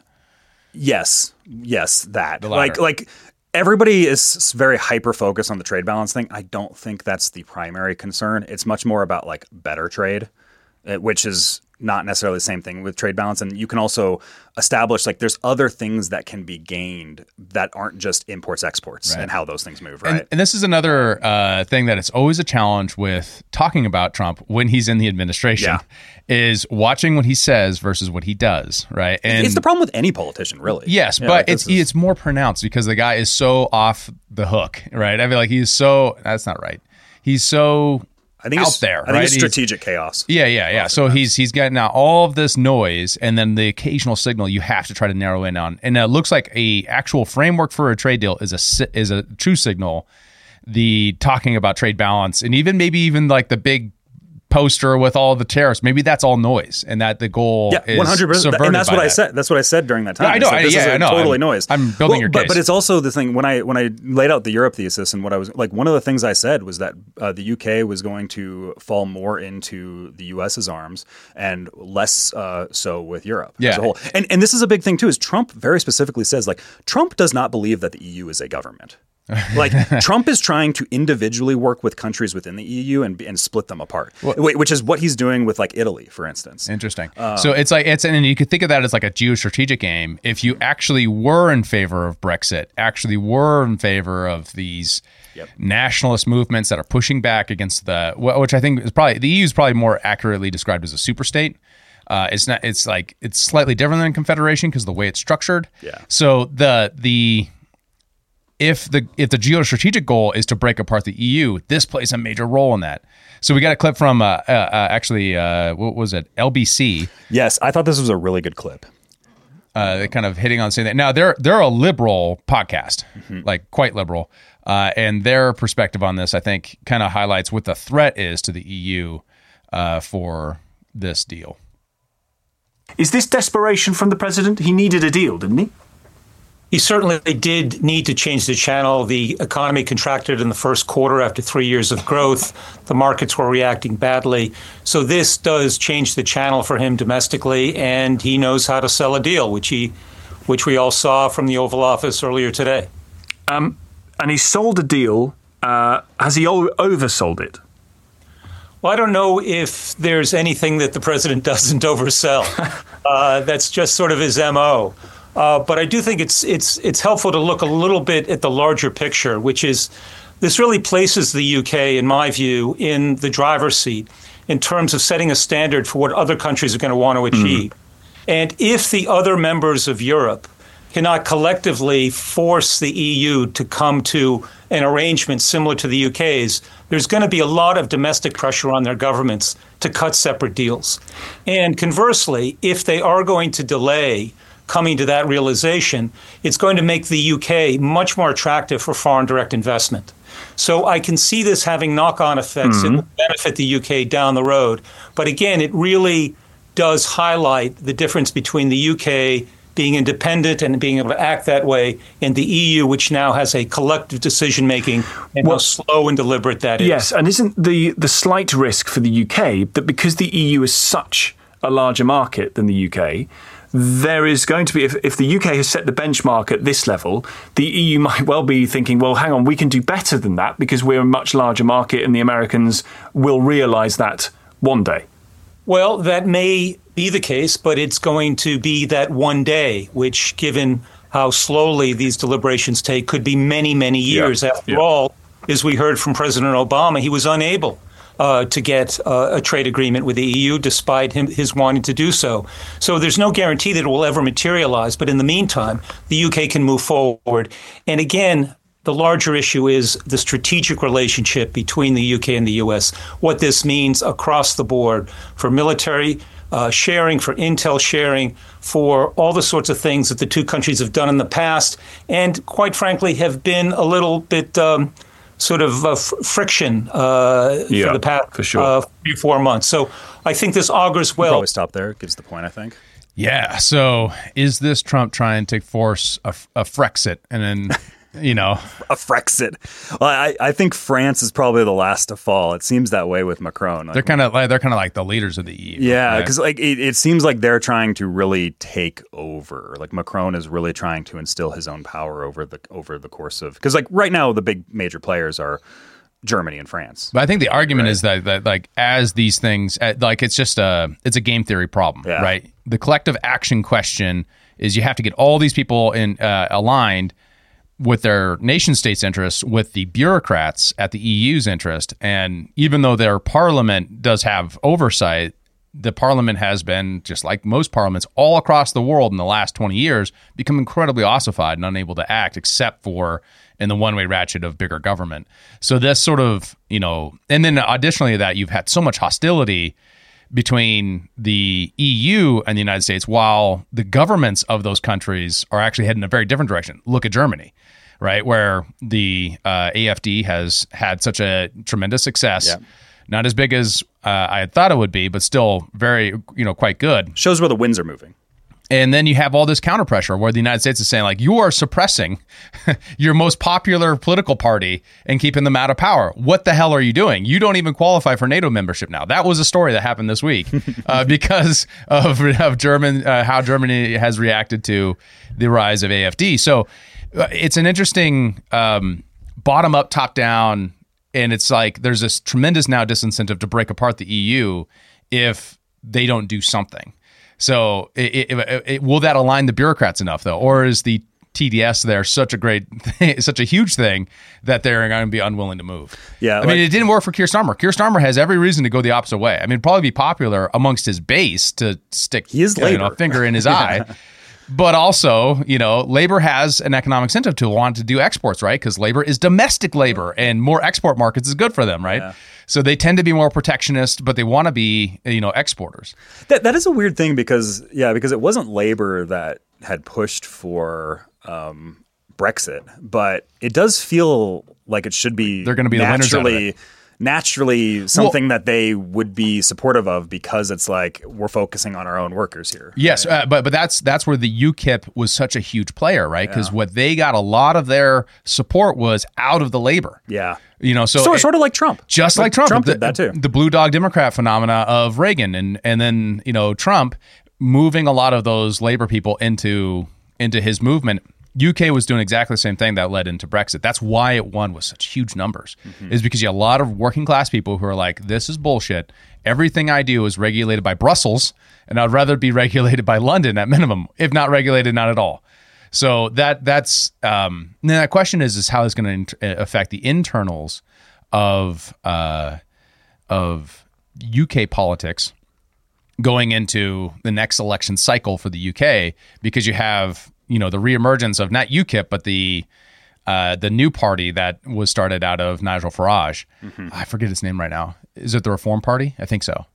Yes. Yes, that. Like, like everybody is very hyper focused on the trade balance thing. I don't think that's the primary concern. It's much more about like better trade, which is not necessarily the same thing with trade balance. And you can also establish like there's other things that can be gained that aren't just imports, exports, right. and how those things move, right? And, and this is another uh, thing that it's always a challenge with talking about Trump when he's in the administration yeah. is watching what he says versus what he does, right? And it's the problem with any politician, really. Yes, yeah, but like it's is... it's more pronounced because the guy is so off the hook, right? I feel like he's so, that's not right. He's so... I think out it's, there, I think right? it's strategic he's, chaos. Yeah, yeah, yeah. So he's he's getting out all of this noise, and then the occasional signal you have to try to narrow in on. And it looks like a actual framework for a trade deal is a is a true signal. The talking about trade balance, and even maybe even like the big poster with all the tariffs, maybe that's all noise, and that the goal yeah, is one hundred percent. subverted And that's by what that. I said. That's what I said during that time. Yeah, I know. Like, I, this yeah, is I know. totally I'm, noise. I'm building well, your but, case. But it's also the thing when I when I laid out the Europe thesis and what I was like, one of the things I said was that uh, the U K was going to fall more into the US's arms and less uh, so with Europe yeah. as a whole. And and this is a big thing too. Is Trump very specifically says like Trump does not believe that the E U is a government. Like Trump is trying to individually work with countries within the E U and and split them apart, well, which is what he's doing with like Italy, for instance. Interesting. Um, so it's like it's and you could think of that as like a geostrategic game. If you actually were in favor of Brexit, actually were in favor of these yep. nationalist movements that are pushing back against the, which I think is probably the E U is probably more accurately described as a superstate. Uh, it's not. It's like it's slightly different than confederation because of the way it's structured. Yeah. So the the if the if the geostrategic goal is to break apart the E U, this plays a major role in that. So we got a clip from uh, uh, uh, actually uh, what was it L B C? Yes, I thought this was a really good clip. Uh, kind of hitting on saying that now they're they're a liberal podcast, mm-hmm. like quite liberal, uh, and their perspective on this I think kind of highlights what the threat is to the E U uh, for this deal. Is this desperation from the president? He needed a deal, didn't he? He certainly did need to change the channel. The economy contracted in the first quarter after three years of growth. The markets were reacting badly. So this does change the channel for him domestically, and he knows how to sell a deal, which he, which we all saw from the Oval Office earlier today. Um, and he sold a deal. Uh, has he o- oversold it? Well, I don't know if there's anything that the president doesn't oversell. uh, that's just sort of his M O. Uh, but I do think it's it's it's helpful to look a little bit at the larger picture, which is this really places the U K, in my view, in the driver's seat in terms of setting a standard for what other countries are going to want to achieve. Mm-hmm. And if the other members of Europe cannot collectively force the E U to come to an arrangement similar to the U K's, there's going to be a lot of domestic pressure on their governments to cut separate deals. And conversely, if they are going to delay coming to that realization, it's going to make the U K much more attractive for foreign direct investment. So I can see this having knock-on effects mm-hmm. that will benefit the U K down the road. But again, it really does highlight the difference between the U K being independent and being able to act that way, and the E U, which now has a collective decision-making, and well, how slow and deliberate that is. Yes, and isn't the, the slight risk for the U K that because the E U is such a larger market than the U K, there is going to be, if, if the U K has set the benchmark at this level, the E U might well be thinking, well, hang on, we can do better than that because we're a much larger market and the Americans will realise that one day. Well, that may be the case, but it's going to be that one day, which, given how slowly these deliberations take, could be many, many years. Yeah, After yeah. all, as we heard from President Obama, he was unable uh, to get uh, a trade agreement with the E U, despite him, his wanting to do so. So there's no guarantee that it will ever materialize. But in the meantime, the U K can move forward. And again, the larger issue is the strategic relationship between the U K and the U S, what this means across the board for military uh, sharing, for intel sharing, for all the sorts of things that the two countries have done in the past, and quite frankly have been a little bit um, sort of uh, f- friction uh, yeah, for the past for sure. uh, few, four months. So I think this augurs well. We'll probably stop there. Gives the point, I think. Yeah. So is this Trump trying to force a, a Frexit and then... You know, a Frexit. Well, I, I think France is probably the last to fall. It seems that way with Macron. They're kind of like they're kind of like the leaders of the E U. Yeah, because right? like it, it seems like they're trying to really take over. Like Macron is really trying to instill his own power over the over the course of because like right now the big major players are Germany and France. But I think the argument right. is that, that like as these things like it's just a it's a game theory problem, yeah. right? The collective action question is you have to get all these people in uh, aligned with their nation states' interests, with the bureaucrats at the E U's interest. And even though their parliament does have oversight, the parliament has been, just like most parliaments all across the world in the last twenty years, become incredibly ossified and unable to act except for in the one-way ratchet of bigger government. So this sort of, you know, and then additionally to that, you've had so much hostility between the E U and the United States, while the governments of those countries are actually heading in a very different direction. Look at Germany, right, where the uh, A F D has had such a tremendous success. Yeah. Not as big as uh, I had thought it would be, but still very, you know, quite good. Shows where the winds are moving. And then you have all this counter pressure where the United States is saying, like, you are suppressing your most popular political party and keeping them out of power. What the hell are you doing? You don't even qualify for NATO membership now. That was a story that happened this week uh, because of, of German, uh, how Germany has reacted to the rise of A F D. So uh, it's an interesting um, bottom up, top down, and it's like there's this tremendous now disincentive to break apart the E U if they don't do something. So it, it, it, will that align the bureaucrats enough, though? Or is the T D S there such a great, thing, such a huge thing that they're going to be unwilling to move? Yeah, I like, mean, it didn't work for Keir Starmer. Keir Starmer has every reason to go the opposite way. I mean, it'd probably be popular amongst his base to stick he is you know, a finger in his eye. But also, you know, labor has an economic incentive to want to do exports, right? Because labor is domestic labor, and more export markets is good for them, right? Yeah. So they tend to be more protectionist, but they want to be, you know, exporters. That that is a weird thing because, yeah, because it wasn't labor that had pushed for um, Brexit, but it does feel like it should be. They're going to be the winners out of it. Naturally something well, that they would be supportive of because it's like we're focusing on our own workers here. Yes, right? uh, but but that's that's where the U KIP was such a huge player, right? Because yeah. what they got a lot of their support was out of the labor. Yeah. You know, so, so it, sort of like Trump. Just like, like Trump. Trump the, did that too. The blue dog Democrat phenomena of Reagan and and then, you know, Trump moving a lot of those labor people into into his movement. U K was doing exactly the same thing that led into Brexit. That's why it won with such huge numbers, mm-hmm. is because you have a lot of working class people who are like, this is bullshit. Everything I do is regulated by Brussels, and I'd rather be regulated by London at minimum, if not regulated, not at all. So that that's um, then that question is is how it's going to int- affect the internals of uh, of U K politics going into the next election cycle for the U K, because you have, you know, the reemergence of not U KIP, but the uh, the new party that was started out of Nigel Farage. Mm-hmm. I forget his name right now. Is it the Reform Party? I think so.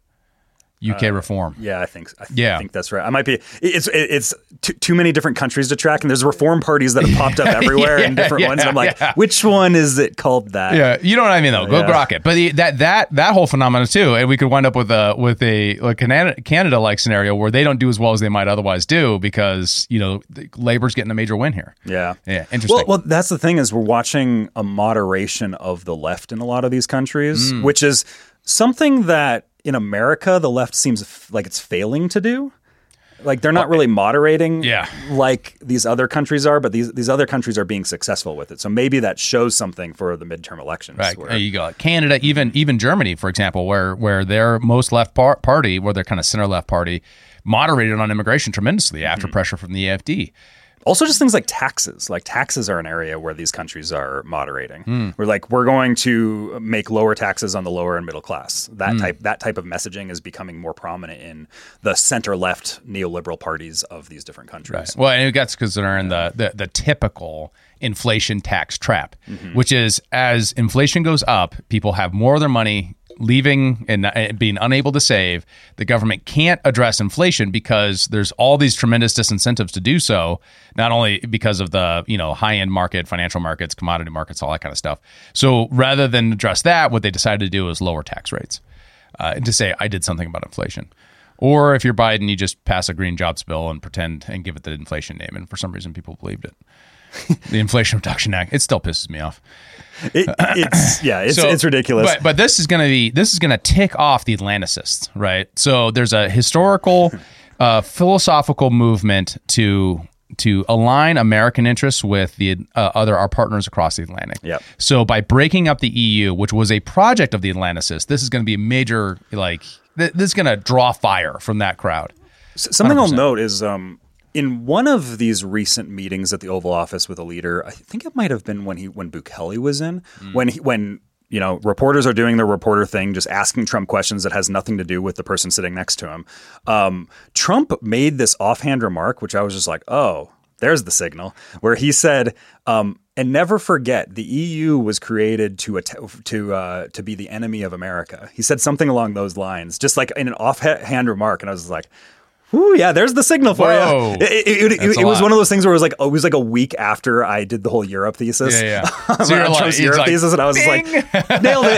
U K uh, Reform. Yeah, I think I th- yeah. think that's right. I might be. It's it's too, too many different countries to track, and there's reform parties that have popped up everywhere yeah, in different yeah, ones. And I'm like, yeah. which one is it called that? Yeah, you know what I mean, though. Go yeah. grok it. But the, that that that whole phenomenon too, and we could wind up with a with a like Canada like scenario where they don't do as well as they might otherwise do because, you know, Labor's getting a major win here. Yeah, yeah, interesting. Well, well, that's the thing is we're watching a moderation of the left in a lot of these countries, mm. which is something that in America, the left seems like it's failing to do. Like they're not really moderating yeah. like these other countries are, but these these other countries are being successful with it. So maybe that shows something for the midterm elections. Right. Where, there you go. Canada, even even Germany, for example, where where their most left par- party, where their kind of center left party, moderated on immigration tremendously after mm-hmm. pressure from the A F D. Also, just things like taxes. Like taxes are an area where these countries are moderating. Mm. We're like, we're going to make lower taxes on the lower and middle class. That Mm. type that type of messaging is becoming more prominent in the center-left neoliberal parties of these different countries. Right. Well, and that's because they're in the, the, the typical inflation tax trap, mm-hmm. which is as inflation goes up, people have more of their money leaving and being unable to save. The government can't address inflation because there's all these tremendous disincentives to do so, not only because of the, you know, high-end market, financial markets, commodity markets, all that kind of stuff. So rather than address that, what they decided to do is lower tax rates uh, and to say, I did something about inflation. Or if you're Biden, you just pass a green jobs bill and pretend and give it the inflation name. And for some reason, people believed it. The Inflation Reduction Act. It still pisses me off. It, it's yeah, it's so, it's ridiculous. But but this is going to be this is going to tick off the Atlanticists, right? So there's a historical, uh, philosophical movement to to align American interests with the uh, other our partners across the Atlantic. Yep. So by breaking up the E U, which was a project of the Atlanticists, this is going to be a major like th- this is going to draw fire from that crowd. Something one hundred percent. I'll note is. Um, In one of these recent meetings at the Oval Office with a leader, I think it might have been when he when Bukele was in, mm. when he, when you know reporters are doing their reporter thing, just asking Trump questions that has nothing to do with the person sitting next to him. Um, Trump made this offhand remark, which I was just like, oh, there's the signal, where he said, um, "And never forget, the E U was created to att- to uh, to be the enemy of America." He said something along those lines, just like in an offhand remark, and I was like, ooh, yeah, there's the signal for Whoa. you. It, it, it, it, it was one of those things where it was like it was like a week after I did the whole Europe thesis. Yeah, yeah. So you're Trump's like, Europe like, thesis, and I was just like, nailed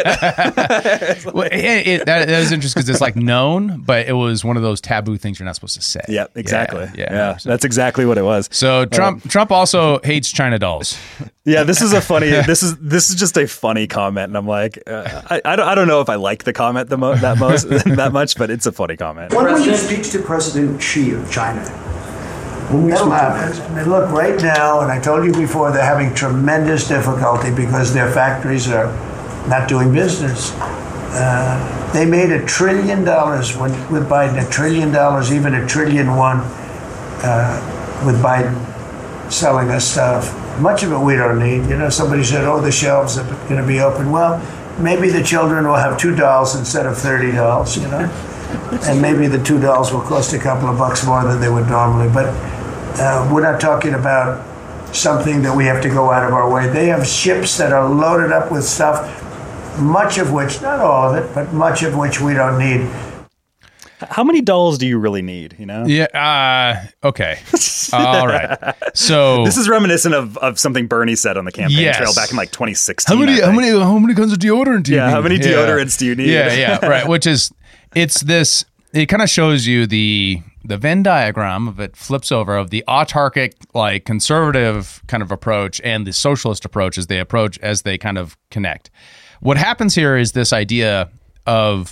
it. Well, it, it that, that is interesting because it's like known, but it was one of those taboo things you're not supposed to say. Yeah, exactly. Yeah, yeah, yeah. that's exactly what it was. So Trump um, Trump also hates China dolls. Yeah, this is a funny. This is this is just a funny comment, and I'm like, uh, I, I don't I don't know if I like the comment the mo- that most that much, but it's a funny comment. When will you speak to President Xi of China? That'll happen. I mean, look, right now, and I told you before, they're having tremendous difficulty because their factories are not doing business. Uh, they made a trillion dollars when, with Biden, a trillion dollars, even a trillion one uh, with Biden selling us stuff. Much of it we don't need. You know, somebody said, oh, the shelves are going to be open. Well, maybe the children will have two dolls instead of thirty dolls, you know? And maybe the two dolls will cost a couple of bucks more than they would normally. But uh, we're not talking about something that we have to go out of our way. They have ships that are loaded up with stuff, much of which, not all of it, but much of which we don't need. How many dolls do you really need, you know? Yeah, uh, okay. All right. So this is reminiscent of, of something Bernie said on the campaign yes. trail back in like twenty sixteen. How many how many how many kinds of deodorant do you yeah, need? how many deodorants yeah. do you need? Yeah, yeah, right. Which is it's this it kind of shows you the the Venn diagram of it flips over of the autarkic, like conservative kind of approach and the socialist approach as they approach as they kind of connect. What happens here is this idea of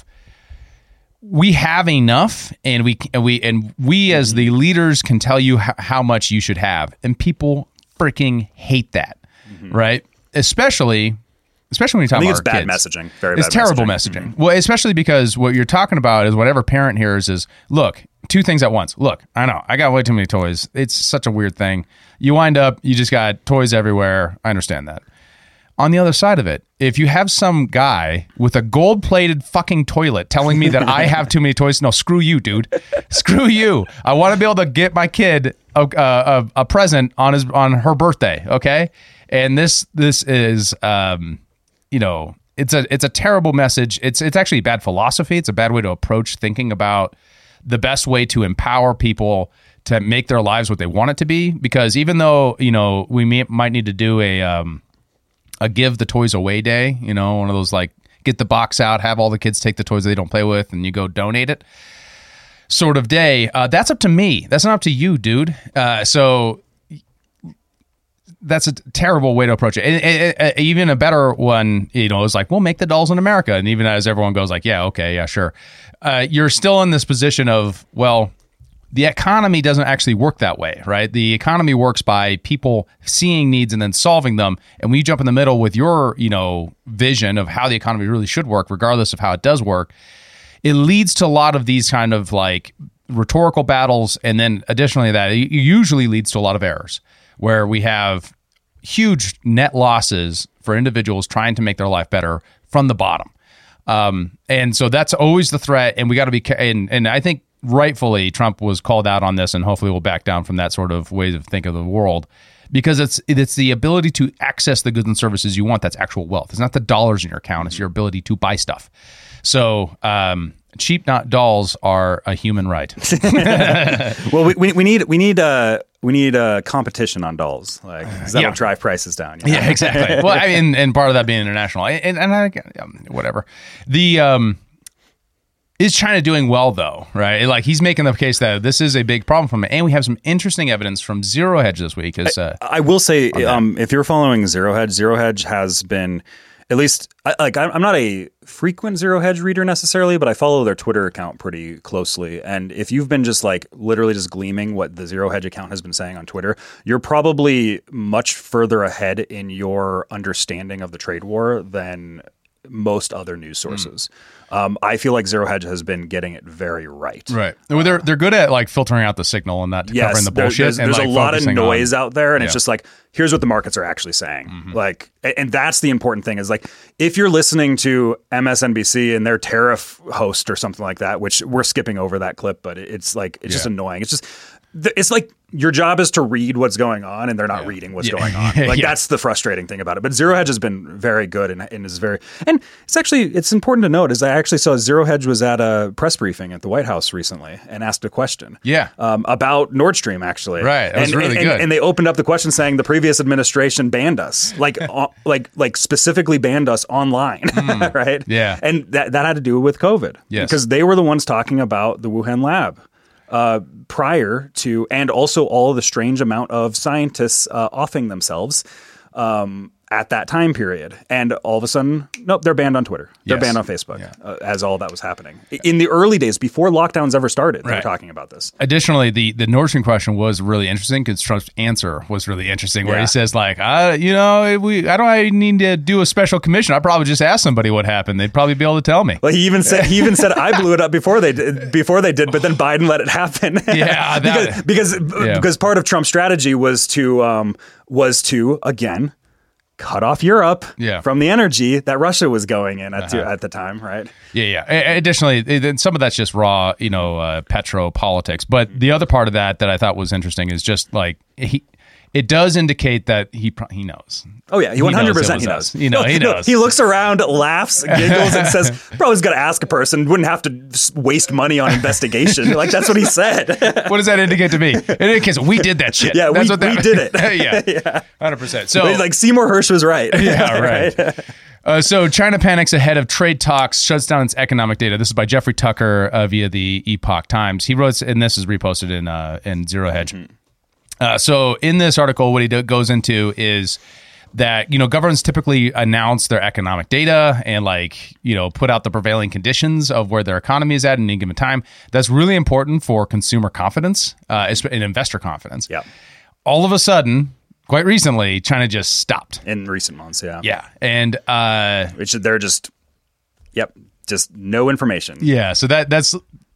we have enough, and we and we and we as the leaders can tell you how, how much you should have, and people freaking hate that, mm-hmm. right? Especially, especially when you talk I think about it's bad kids. messaging. Very it's bad terrible messaging. messaging. Mm-hmm. Well, especially because what you're talking about is whatever parent hears is, look, two things at once. Look, I know I got way too many toys. It's such a weird thing. You wind up, you just got toys everywhere. I understand that. On the other side of it, if you have some guy with a gold-plated fucking toilet telling me that I have too many toys, no, screw you, dude. Screw you. I want to be able to get my kid a, a, a present on his on her birthday, okay? And this this is, um, you know, it's a it's a terrible message. It's it's actually bad philosophy. It's a bad way to approach thinking about the best way to empower people to make their lives what they want it to be. Because even though, you know, we may, might need to do a um, a give the toys away day, you know, one of those like get the box out, have all the kids take the toys they don't play with, and you go donate it sort of day. Uh, that's up to me. That's not up to you, dude. Uh, so that's a terrible way to approach it. And, and, and even a better one, you know, is like, we'll make the dolls in America. And even as everyone goes like, yeah, okay, yeah, sure. Uh, you're still in this position of, well, the economy doesn't actually work that way, right? The economy works by people seeing needs and then solving them. And when you jump in the middle with your, you know, vision of how the economy really should work, regardless of how it does work, it leads to a lot of these kind of like rhetorical battles. And then additionally that, it usually leads to a lot of errors where we have huge net losses for individuals trying to make their life better from the bottom. Um, and so that's always the threat. And we got to be, and, and I think, rightfully, Trump was called out on this, and hopefully will back down from that sort of way of thinking of the world, because it's it's the ability to access the goods and services you want that's actual wealth. It's not the dollars in your account; it's your ability to buy stuff. So, um, cheap not dolls are a human right. Well, we, we we need we need uh we need uh, competition on dolls, like 'cause that'll yeah. drive prices down. You know? Yeah, exactly. Well, I mean, and part of that being international, and and I, um, whatever the um. Is China doing well, though, right? Like, he's making the case that this is a big problem for him. And we have some interesting evidence from Zero Hedge this week. Is, uh, I, I will say, um, if you're following Zero Hedge, Zero Hedge has been, at least, I, like, I'm not a frequent Zero Hedge reader necessarily, but I follow their Twitter account pretty closely. And if you've been just like literally just gleaming what the Zero Hedge account has been saying on Twitter, you're probably much further ahead in your understanding of the trade war than most other news sources. Mm. Um, I feel like Zero Hedge has been getting it very right. Right. Well, they're they're good at like filtering out the signal and not yes, covering the there, bullshit. There's, and, there's like, a lot of noise on, out there, and yeah. it's just like, here's what the markets are actually saying. Mm-hmm. Like, and that's the important thing is like, if you're listening to M S N B C and their tariff host or something like that, which we're skipping over that clip, but it's like it's yeah. just annoying. It's just it's like your job is to read what's going on, and they're not yeah. reading what's yeah. going on. Like yeah. that's the frustrating thing about it. But Zero Hedge has been very good and, and is very, and it's actually, it's important to note is I actually saw Zero Hedge was at a press briefing at the White House recently and asked a question. Yeah. Um, about Nord Stream actually. Right. That was and, really and, good. And, and they opened up the question saying the previous administration banned us, like, uh, like, like specifically banned us online. Mm. Right. Yeah. And that, that had to do with COVID. Yes. Because they were the ones talking about the Wuhan lab. Uh, prior to, and also all of the strange amount of scientists uh, offing themselves um, at that time period. And all of a sudden, nope, they're banned on Twitter. They're Yes. banned on Facebook Yeah. uh, as all that was happening. In the early days, before lockdowns ever started, they were Right. talking about this. Additionally, the, the Nord Stream question was really interesting because Trump's answer was really interesting, where Yeah. he says, like, I, you know, we, I don't I need to do a special commission. I'd probably just ask somebody what happened. They'd probably be able to tell me. Well, he even said he even said I blew it up before they did, before they did, but then Biden let it happen. Yeah, that- because because yeah. because part of Trump's strategy was to um, was to again cut off Europe Yeah. from the energy that Russia was going in at, Uh-huh. at the time, right? Yeah, yeah. A- Additionally, it- then some of that's just raw, you know, uh, petro politics. But the other part of that that I thought was interesting is just like he, it does indicate that he pro- he knows. Oh yeah, he He one hundred percent knows he it knows. was us. You know, he No, knows. He looks around, laughs, giggles, and says, "Bro, he's got to ask a person. Wouldn't have to s- waste money on investigation." Like that's what he said. What does that indicate to me? It indicates we did that shit. Yeah, That's we- what that, we did it. yeah, Yeah. one hundred percent. So But, like Seymour Hersh was right. yeah, right. Uh, so China panics ahead of trade talks, shuts down its economic data. This is by Jeffrey Tucker uh, via the Epoch Times. He wrote, and this is reposted in uh, in Zero Hedge. Uh, so in this article, what he do, goes into is that, you know, governments typically announce their economic data and, like, you know, put out the prevailing conditions of where their economy is at in any given time. That's really important for consumer confidence uh, and investor confidence. Yeah. All of a sudden, quite recently, China just stopped. In recent months, yeah. Yeah. And uh, Which they're just, yep, just no information. yeah, so that that's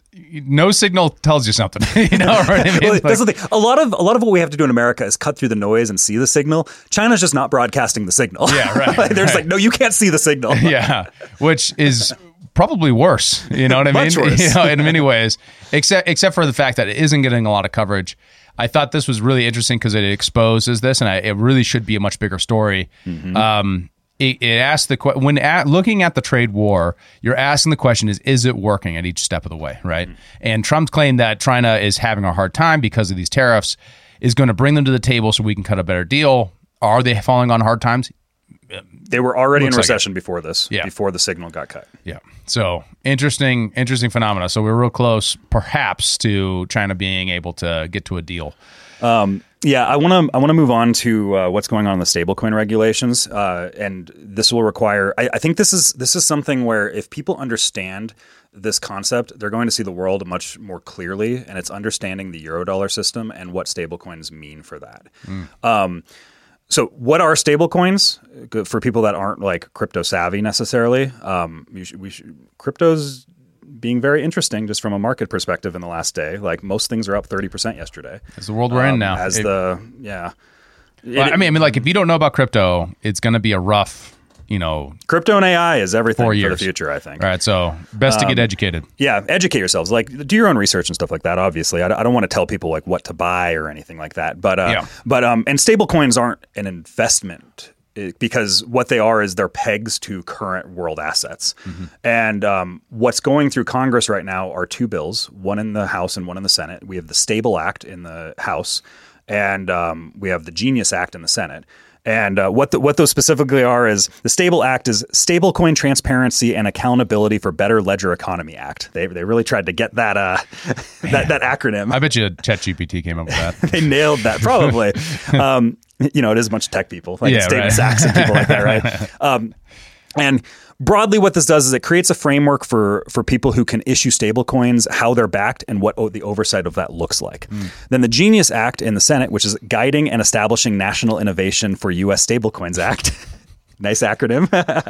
no signal tells you something. You know what I mean? Well, Like- that's the thing. A lot of a lot of what we have to do in America is cut through the noise and see the signal. China's just not broadcasting the signal. Yeah, right, Like, they're just right. like, no, you can't see the signal. yeah, which is probably worse. You know what I mean? Much worse. You know, in many ways, except except for the fact that it isn't getting a lot of coverage. I thought this was really interesting because it exposes this, and I, it really should be a much bigger story. Mm-hmm. Um, it, it asked the que- when at, looking at the trade war, you're asking the question: Is is it working at each step of the way? Right? Mm-hmm. And And Trump's claim that China is having a hard time because of these tariffs is going to bring them to the table so we can cut a better deal. Are they falling on hard times? They were already Looks in like it. recession before this, Yeah. before the signal got cut. Yeah. So interesting, interesting phenomena. So we're real close, perhaps, to China being able to get to a deal. Yeah, I want to I want to move on to uh, what's going on in the stablecoin regulations, uh, and this will require. I, I think this is this is something where if people understand this concept, they're going to see the world much more clearly, and it's understanding the Eurodollar system and what stablecoins mean for that. Um, so, what are stablecoins? Good for people that aren't like crypto savvy necessarily. Um, you should, we should, crypto's being very interesting just from a market perspective in the last day. Like most things are up thirty percent yesterday. It's the world we're in Um, now. As It- the yeah, Well, I mean, I mean, like if you don't know about crypto, it's going to be a rough, you know, crypto and A I is everything four for years. the future. I think. Right. So best to get educated. Yeah, educate yourselves. Like, do your own research and stuff like that. Obviously, I, don't- I don't want to tell people like what to buy or anything like that. But uh, Yeah. but um, and stable coins aren't an investment. It- because what they are is they're pegs to current world assets. And um, what's going through Congress right now are two bills, one in the House and one in the Senate. We have the Stable Act in the House, and um, we have the Genius Act in the Senate. And uh, what the, what those specifically are is the Stable Act is Stablecoin Transparency and Accountability for Better Ledger Economy Act. They they really tried to get that uh, that that acronym. I bet you ChatGPT came up with that. They nailed that probably. um, you know, it is a bunch of tech people, like Yeah, it's David right. Sachs and people like that, right? Um, and broadly, what this does is it creates a framework for for people who can issue stable coins, how they're backed, and what o- the oversight of that looks like. Then the Genius Act in the Senate, which is Guiding and Establishing National Innovation for U S Stablecoins Act. Nice acronym.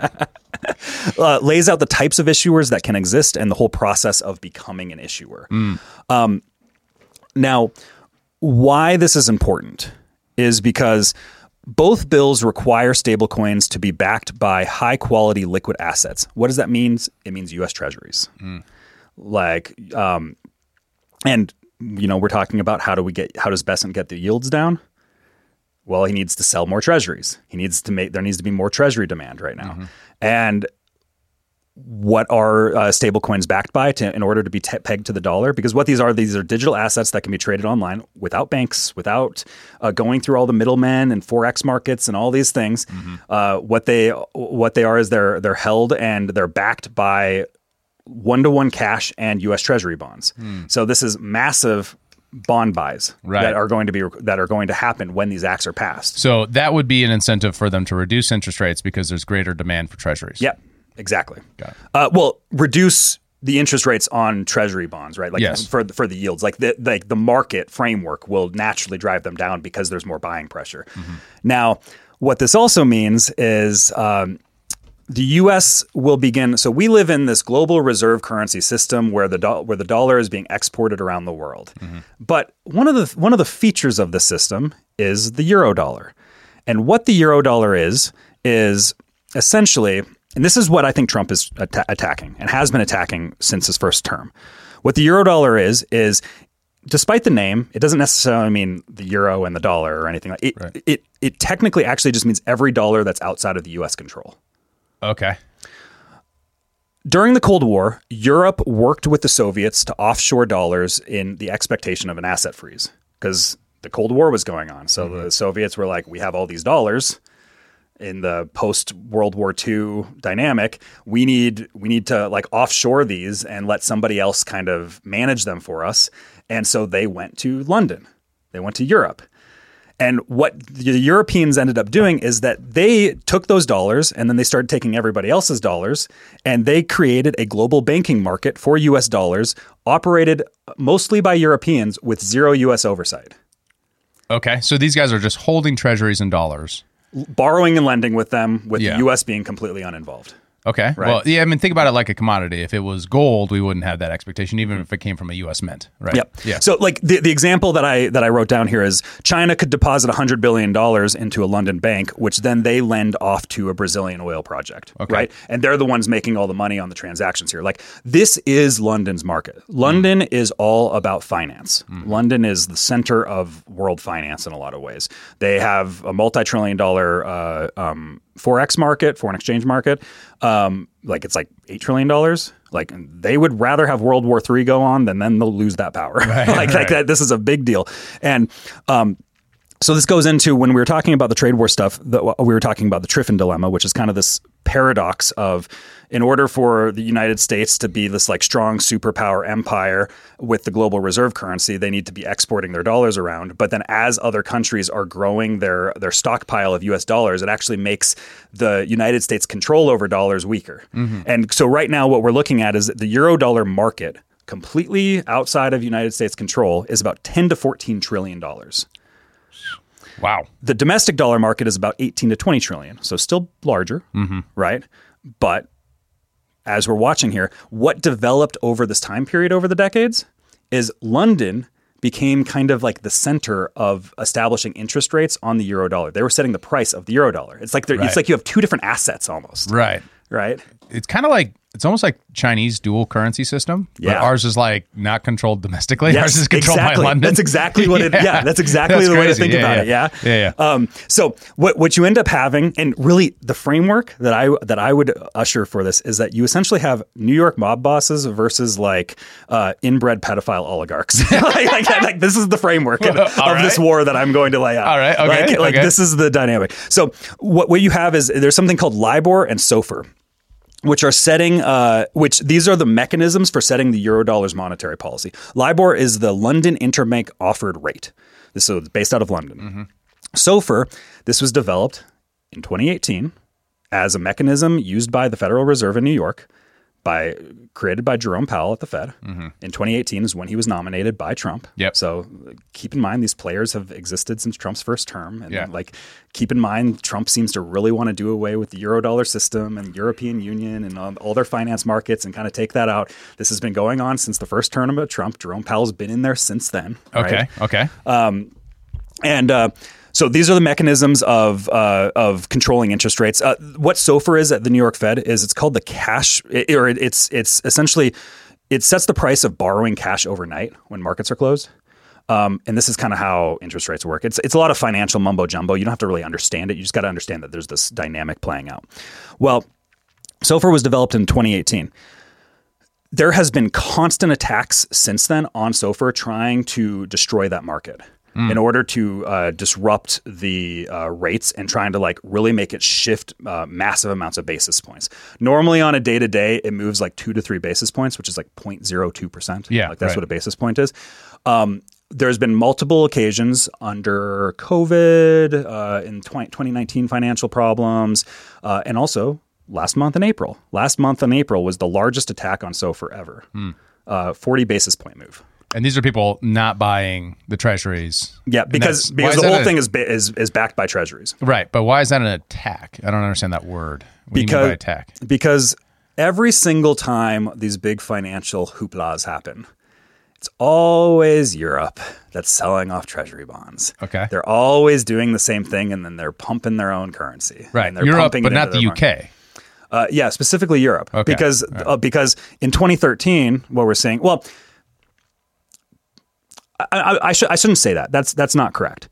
uh, lays out the types of issuers that can exist and the whole process of becoming an issuer. Um, now, why this is important is because both bills require stablecoins to be backed by high quality liquid assets. What does that mean? It means U S Treasuries. Like, um, and you know, we're talking about how do we get, how does Bessent get the yields down? Well, he needs to sell more treasuries. He needs to make, there needs to be more treasury demand right now. And what are uh, stable coins backed by to, in order to be te- pegged to the dollar? Because what these are, these are digital assets that can be traded online without banks, without uh, going through all the middlemen and forex markets and all these things. Uh, what they what they are is they're they're held and they're backed by one to one cash and U S Treasury bonds. So this is massive bond buys Right. that are going to be that are going to happen when these acts are passed. So that would be an incentive for them to reduce interest rates because there's greater demand for treasuries. Yep, exactly. Got it. Uh, well, reduce the interest rates on treasury bonds, right? Like Yes. for for the yields, like the like the market framework will naturally drive them down because there's more buying pressure. Mm-hmm. Now, what this also means is um, the U S will begin. So we live in this global reserve currency system where the do- where the dollar is being exported around the world. Mm-hmm. But one of the one of the features of the system is the euro dollar, and what the euro dollar is is essentially. And this is what I think Trump is atta- attacking and has been attacking since his first term. What the euro dollar is, is despite the name, it doesn't necessarily mean the euro and the dollar or anything like it. Right. It, it, it technically actually just means every dollar that's outside of the U S control. Okay. During the Cold War, Europe worked with the Soviets to offshore dollars in the expectation of an asset freeze because the Cold War was going on. So mm-hmm. the Soviets were like, we have all these dollars. In the post World War Two dynamic, we need we need to like offshore these and let somebody else kind of manage them for us. And so they went to London. They went to Europe. And what the Europeans ended up doing is that they took those dollars and then they started taking everybody else's dollars and they created a global banking market for U S dollars operated mostly by Europeans with zero U S oversight. Okay. So these guys are just holding treasuries in dollars. Borrowing and lending with them, with Yeah. the U S being completely uninvolved. Okay. Right. Well, yeah, I mean, think about it like a commodity. If it was gold, we wouldn't have that expectation, even if it came from a U S mint, right? Yep. Yeah. So, like the, the example that I that I wrote down here is China could deposit one hundred billion dollars into a London bank, which then they lend off to a Brazilian oil project, Okay. right? And they're the ones making all the money on the transactions here. Like this is London's market. London mm. is all about finance. Mm. London is the center of world finance in a lot of ways. They have a multi-trillion dollar uh, um, Forex market, foreign exchange market. Um, like it's like eight trillion dollars. Like they would rather have World War Three go on than then they'll lose that power. Right, like, right. like that. This is a big deal. And um, so this goes into when we were talking about the trade war stuff, the, we were talking about the Triffin dilemma, which is kind of this paradox of in order for the United States to be this like strong superpower empire with the global reserve currency, they need to be exporting their dollars around. But then as other countries are growing their their stockpile of U S dollars, it actually makes the United States control over dollars weaker. Mm-hmm. And so right now what we're looking at is that the euro dollar market completely outside of United States control is about ten to fourteen trillion dollars. Wow. The domestic dollar market is about eighteen to twenty trillion. So still larger, mm-hmm. right? But as we're watching here, what developed over this time period over the decades is London became kind of like the center of establishing interest rates on the euro dollar. They were setting the price of the euro dollar. It's like right. it's like you have two different assets almost. Right. Right. It's kind of like it's almost like Chinese dual currency system. Yeah. But ours is like not controlled domestically. Yes, ours is controlled exactly. by London. That's exactly what it. Yeah, yeah that's exactly that's the crazy. way to think yeah, about yeah. it. Yeah, yeah, yeah. Um, so what what you end up having, and really the framework that I that I would usher for this is that you essentially have New York mob bosses versus like uh, inbred pedophile oligarchs. like, like, like this is the framework of, of right. this war that I'm going to lay out. All right. Okay. Like, like okay. this is the dynamic. So what what you have is there's something called LIBOR and SOFR, which are setting, uh, which these are the mechanisms for setting the Eurodollar's monetary policy. LIBOR is the London Interbank Offered Rate. This is based out of London. Mm-hmm. SOFR, this was developed in twenty eighteen as a mechanism used by the Federal Reserve in New York, by created by Jerome Powell at the Fed. Mm-hmm. In twenty eighteen is when he was nominated by Trump. Yep. So keep in mind, these players have existed since Trump's first term. And yeah. like, keep in mind, Trump seems to really want to do away with the Eurodollar system and European Union and all, all their finance markets and kind of take that out. This has been going on since the first term of Trump. Jerome Powell's been in there since then. Okay. Right? Okay. Um, and, uh, So these are the mechanisms of uh, of controlling interest rates. Uh, what SOFR is at the New York Fed is it's called the cash, it, or it, it's it's essentially it sets the price of borrowing cash overnight when markets are closed. Um, and this is kind of how interest rates work. It's it's a lot of financial mumbo jumbo. You don't have to really understand it. You just got to understand that there's this dynamic playing out. Well, SOFR was developed in twenty eighteen. There has been constant attacks since then on SOFR trying to destroy that market. Mm. In order to uh, disrupt the uh, rates and trying to like really make it shift uh, massive amounts of basis points. Normally on a day to day, it moves like two to three basis points, which is like zero point zero two percent. Yeah, like that's right. what a basis point is. Um, there's been multiple occasions under COVID, uh, in twenty nineteen financial problems, uh, and also last month in April. Last month in April was the largest attack on SOFR ever. Hmm. Uh, forty basis point move. And these are people not buying the treasuries. Yeah, because because the whole thing is, is is backed by treasuries. Right, but why is that an attack? I don't understand that word. What do you mean by attack? Because every single time these big financial hooplas happen, it's always Europe that's selling off treasury bonds. Okay. They're always doing the same thing, and then they're pumping their own currency. Right, and they're Europe, pumping but it not the U K. Market. Uh, yeah, specifically Europe. Okay. Because right. uh, because in twenty thirteen, what we're seeing, well, I, I, I, sh- I shouldn't say that. That's that's not correct.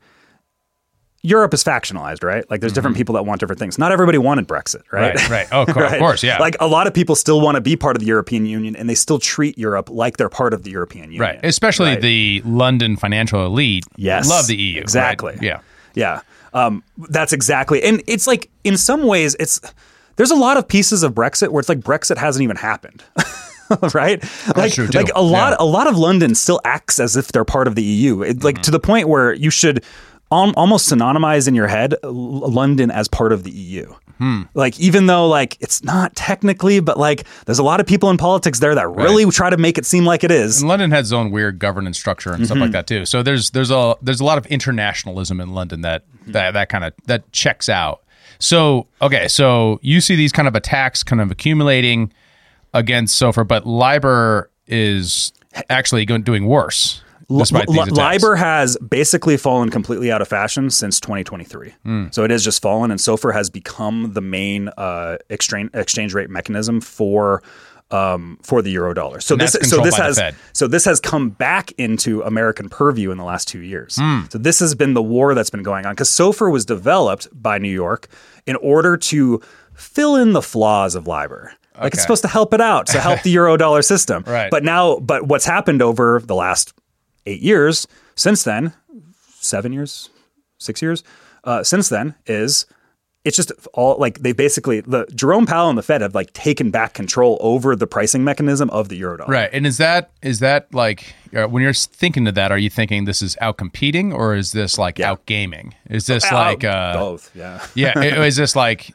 Europe is factionalized, right? Like there's mm-hmm. different people that want different things. Not everybody wanted Brexit, right? Right, right. Oh, of course, right? of course, yeah. Like a lot of people still want to be part of the European Union, and they still treat Europe like they're part of the European Union. Right, especially right? the London financial elite. Yes. Love the E U. Exactly. Right? Yeah. Yeah. Um, that's exactly. And it's like, in some ways, it's there's a lot of pieces of Brexit where it's like Brexit hasn't even happened. Right? That's like, true too. like a lot, yeah. a lot of London still acts as if they're part of the E U. It, like mm-hmm. to the point where you should al- almost synonymize in your head L- London as part of the E U. Hmm. Like, even though like it's not technically, but like there's a lot of people in politics there that really right. try to make it seem like it is. And London has its own weird governance structure and mm-hmm. stuff like that too. So there's there's a there's a lot of internationalism in London that that that kind of that checks out. So okay, so you see these kind of attacks kind of accumulating against SOFR, but LIBOR is actually going doing worse. Despite L- these attacks. LIBOR has basically fallen completely out of fashion since twenty twenty-three. Mm. So it has just fallen, and SOFR has become the main uh, exchange exchange rate mechanism for um, for the euro dollar. So and this that's so this by has the Fed. so this has come back into American purview in the last two years. Mm. So this has been the war that's been going on because SOFR was developed by New York in order to fill in the flaws of LIBOR. Like okay. It's supposed to help it out, to help the euro dollar system. Right. But now, but what's happened over the last eight years since then, seven years, six years uh, since then is it's just all like they basically the Jerome Powell and the Fed have like taken back control over the pricing mechanism of the euro dollar. Right. And is that is that like uh, when you're thinking of that, are you thinking this is out competing or is this like yeah. out gaming? Is this out, like uh, both? Yeah. yeah. Is this like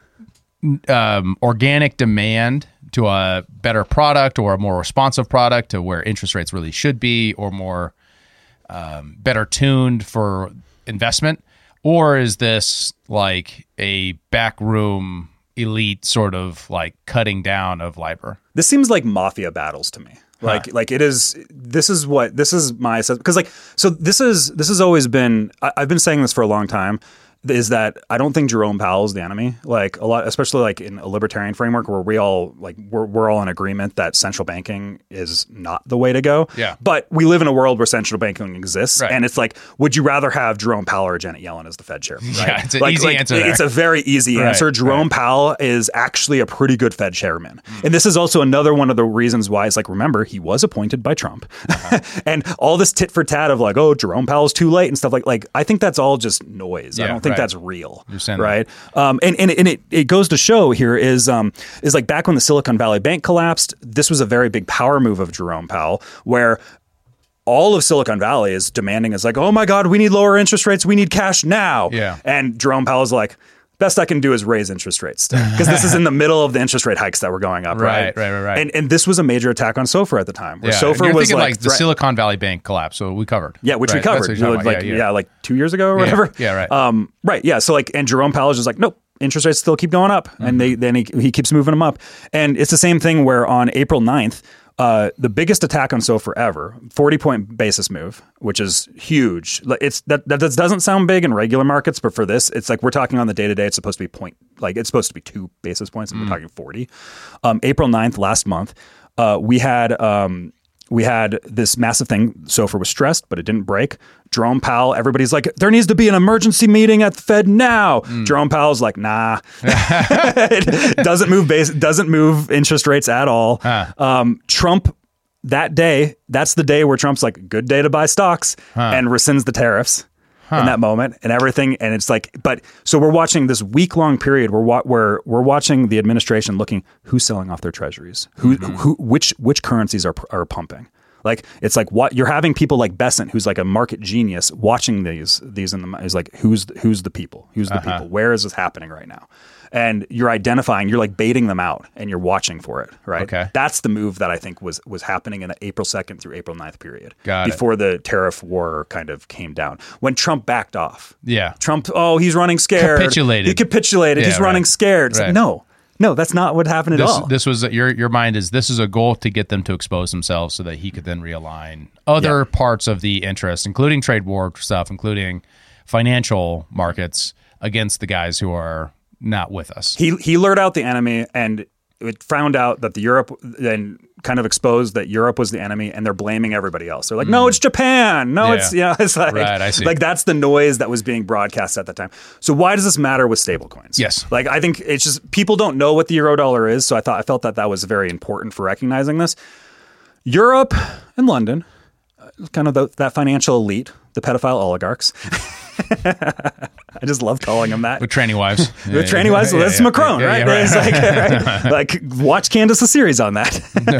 um, organic demand to a better product or a more responsive product to where interest rates really should be or more um, better tuned for investment? Or is this like a backroom elite sort of like cutting down of LIBOR? This seems like mafia battles to me. Like, huh. like it is, this is what, this is my, because like, so this is, this has always been, I, I've been saying this for a long time, is that I don't think Jerome Powell is the enemy. Like a lot, especially like in a libertarian framework where we all like we're we're all in agreement that central banking is not the way to go. Yeah. But we live in a world where central banking exists, right. and it's like, would you rather have Jerome Powell or Janet Yellen as the Fed chair? Right? Yeah, it's an like, easy like, answer. There. It's a very easy right, answer. Jerome right. Powell is actually a pretty good Fed chairman, mm. and this is also another one of the reasons why it's like, remember, he was appointed by Trump, uh-huh. and all this tit for tat of like, oh, Jerome Powell's too late and stuff like like I think that's all just noise. Yeah, I don't think right. that's real. Right. Um, and and, and it, it goes to show here is um, is like back when the Silicon Valley Bank collapsed, this was a very big power move of Jerome Powell, where all of Silicon Valley is demanding is like, oh my God, we need lower interest rates. We need cash now. Yeah. And Jerome Powell's like, best I can do is raise interest rates because this is in the middle of the interest rate hikes that were going up. Right, right, right, right. right. And and this was a major attack on SOFR at the time. Where yeah. SOFR you're was thinking like, like the threat- Silicon Valley Bank collapse. So we covered. Yeah, which right. we covered. That's what you're like, yeah, yeah. yeah, like two years ago or yeah. whatever. Yeah, right. Um, right. Yeah. So like, and Jerome Powell is just like, nope. Interest rates still keep going up, mm-hmm. and they then he, he keeps moving them up. And it's the same thing where on April ninth, uh, the biggest attack on SOFR ever, forty point basis move, which is huge. It's that, that that doesn't sound big in regular markets, but for this, it's like we're talking on the day to day. It's supposed to be point, like it's supposed to be two basis points, and mm. we're talking forty. Um, April ninth last month, uh, we had. Um, We had this massive thing. SOFR was stressed, but it didn't break. Jerome Powell, everybody's like, there needs to be an emergency meeting at the Fed now. Mm. Jerome Powell's like, nah. It doesn't move base, doesn't move interest rates at all. Huh. Um, Trump, that day, that's the day where Trump's like, good day to buy stocks, huh. and rescinds the tariffs. Huh. In that moment and everything. And it's like, but so we're watching this week long period where, wa- where we're watching the administration looking who's selling off their treasuries, who, mm-hmm. who, which, which currencies are, are pumping. Like it's like what you're having people like Besant, who's like a market genius, watching these these in the is like who's who's the people, who's the Uh-huh. people, where is this happening right now? And you're identifying, you're like baiting them out, and you're watching for it, right? Okay. That's the move that I think was was happening in the April second through April ninth period, Got it. before the tariff war kind of came down. When Trump backed off, Yeah. Trump, oh, he's running scared. Capitulated. He capitulated. Yeah, he's running right. scared. It's like, Right. no, no, that's not what happened at This, all. this was your your mind is this is a goal to get them to expose themselves so that he could then realign other Yeah. parts of the interest, including trade war stuff, including financial markets, against the guys who are not with us. He he lured out the enemy, and it found out that the Europe then kind of exposed that Europe was the enemy, and they're blaming everybody else. They're like, no, it's Japan. No, Yeah. it's yeah, it's like Right, I see. like that's the noise that was being broadcast at that time. So why does this matter with stablecoins? Yes. like I think it's just people don't know what the euro dollar is, so I thought I felt that that was very important for recognizing this. Europe and London, uh, kind of the, that financial elite, the pedophile oligarchs. I just love calling them that. With tranny wives. With tranny wives, well, that's Macron, Yeah, right? yeah, It's like, right? like, watch Candace a series on that.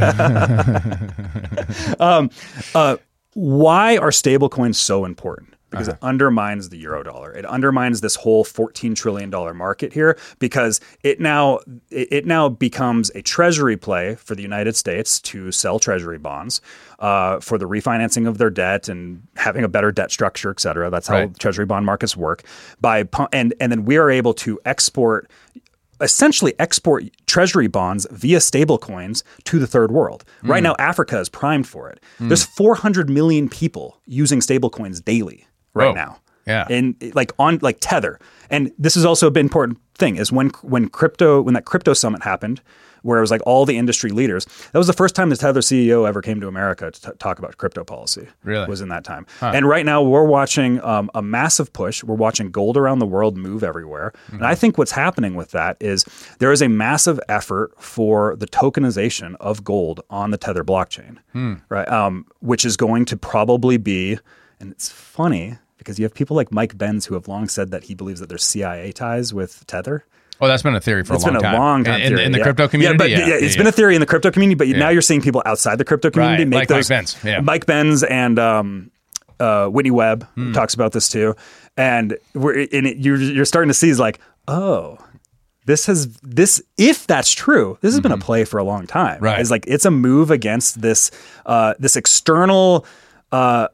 um, uh, why are stablecoins so important? Because Uh-huh. it undermines the euro dollar. It undermines this whole fourteen trillion dollars market here, because it now it, it now becomes a treasury play for the United States to sell treasury bonds uh, for the refinancing of their debt and having a better debt structure, et cetera. That's how Right. treasury bond markets work. By pu- and and then we are able to export. Essentially export treasury bonds via stablecoins to the third world. Right now, Africa is primed for it. There's four hundred million people using stablecoins daily right Whoa. now. Yeah. And like on like Tether. And this has also been an important thing is when when crypto when that crypto summit happened, where it was like all the industry leaders, that was the first time the Tether C E O ever came to America to t- talk about crypto policy. Really? Was in that time. And right now we're watching um, a massive push. We're watching gold around the world move everywhere. Mm-hmm. And I think what's happening with that is there is a massive effort for the tokenization of gold on the Tether blockchain, Hmm. right? Um, which is going to probably be, and it's funny because you have people like Mike Benz who have long said that he believes that there's C I A ties with Tether. Oh, that's been a theory for It's a long been a time. long time In, in, theory, in the yeah. crypto community? Yeah, but yeah, it's been a theory in the crypto community, but now you're seeing people outside the crypto community Right, make like those. Mike Benz, yeah. Mike Benz and um, uh, Whitney Webb Hmm. talks about this too, and we're in it, you're you're starting to see is like, oh, this has this if that's true, this has been a play for a long time. Right. It's like it's a move against this uh, this external uh,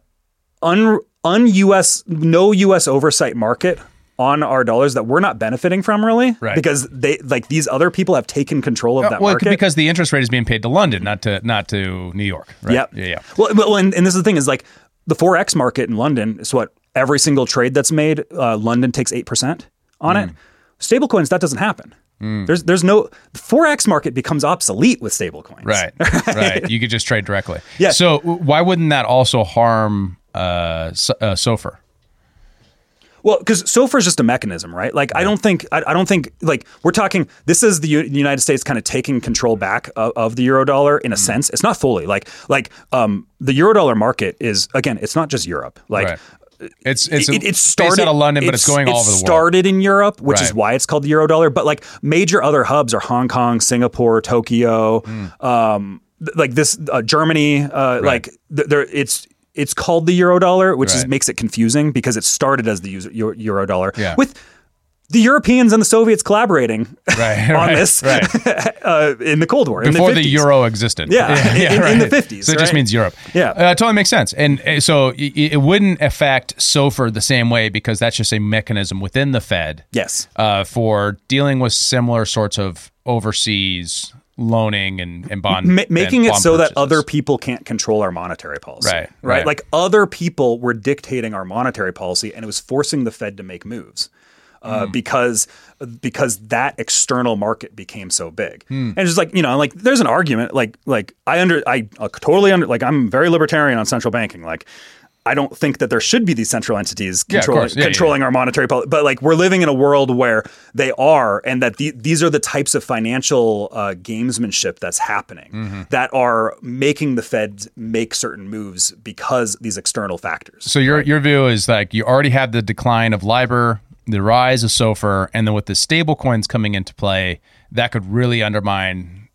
un un U S no U S oversight market on our dollars that we're not benefiting from really, Right. because they like these other people have taken control of Uh, that well, market. because the interest rate is being paid to London, not to not to New York. Right? Yep. Yeah, yeah. Well, well and, and this is the thing is like the Forex market in London is what every single trade that's made, uh, London takes eight percent on Mm. it. Stablecoins, that doesn't happen. There's there's no the Forex market becomes obsolete with stablecoins. Right, right. You could just trade directly. Yeah. So w- why wouldn't that also harm uh, S- uh, SOFR? Well, because SOFR is just a mechanism, right? Like, I don't think, I, I don't think, like, we're talking, this is the U- United States kind of taking control back of, of the eurodollar in a sense. It's not fully. Like, like um, the eurodollar market is, again, it's not just Europe. Like, Right. It's it's it, it started based out of London, but it's, going all over the world. It started in Europe, which is Right. why it's called the eurodollar. But like major other hubs are Hong Kong, Singapore, Tokyo, um, th- like this uh, Germany. Uh, Like th- there, it's it's called the eurodollar, which is, Right. makes it confusing because it started as the user, euro, eurodollar Yeah. with the Europeans and the Soviets collaborating Right, on right, this right. uh, in the Cold War in Before the the fifties. euro existed. Yeah, in- in the fifties, So it just right? means Europe. Yeah. Uh, totally makes sense. And uh, so it, it wouldn't affect SOFR the same way because that's just a mechanism within the Fed. Yes. Uh, for dealing with similar sorts of overseas loaning and, and bond Ma- making and it bond so that purchases. other people can't control our monetary policy. Right, right. right. Like other people were dictating our monetary policy, and it was forcing the Fed to make moves. Uh, Hmm. because because that external market became so big, Hmm. and it's just like you know, like there's an argument, like like I under I uh, totally under like I'm very libertarian on central banking, like. I don't think that there should be these central entities Yeah, of controlling, course. Yeah, yeah, controlling our monetary policy. But like we're living in a world where they are, and that the, these are the types of financial uh, gamesmanship that's happening Mm-hmm. that are making the Fed make certain moves because these external factors. So your your view is like you already have the decline of LIBOR, the rise of SOFR, and then with the stable coins coming into play, that could really undermine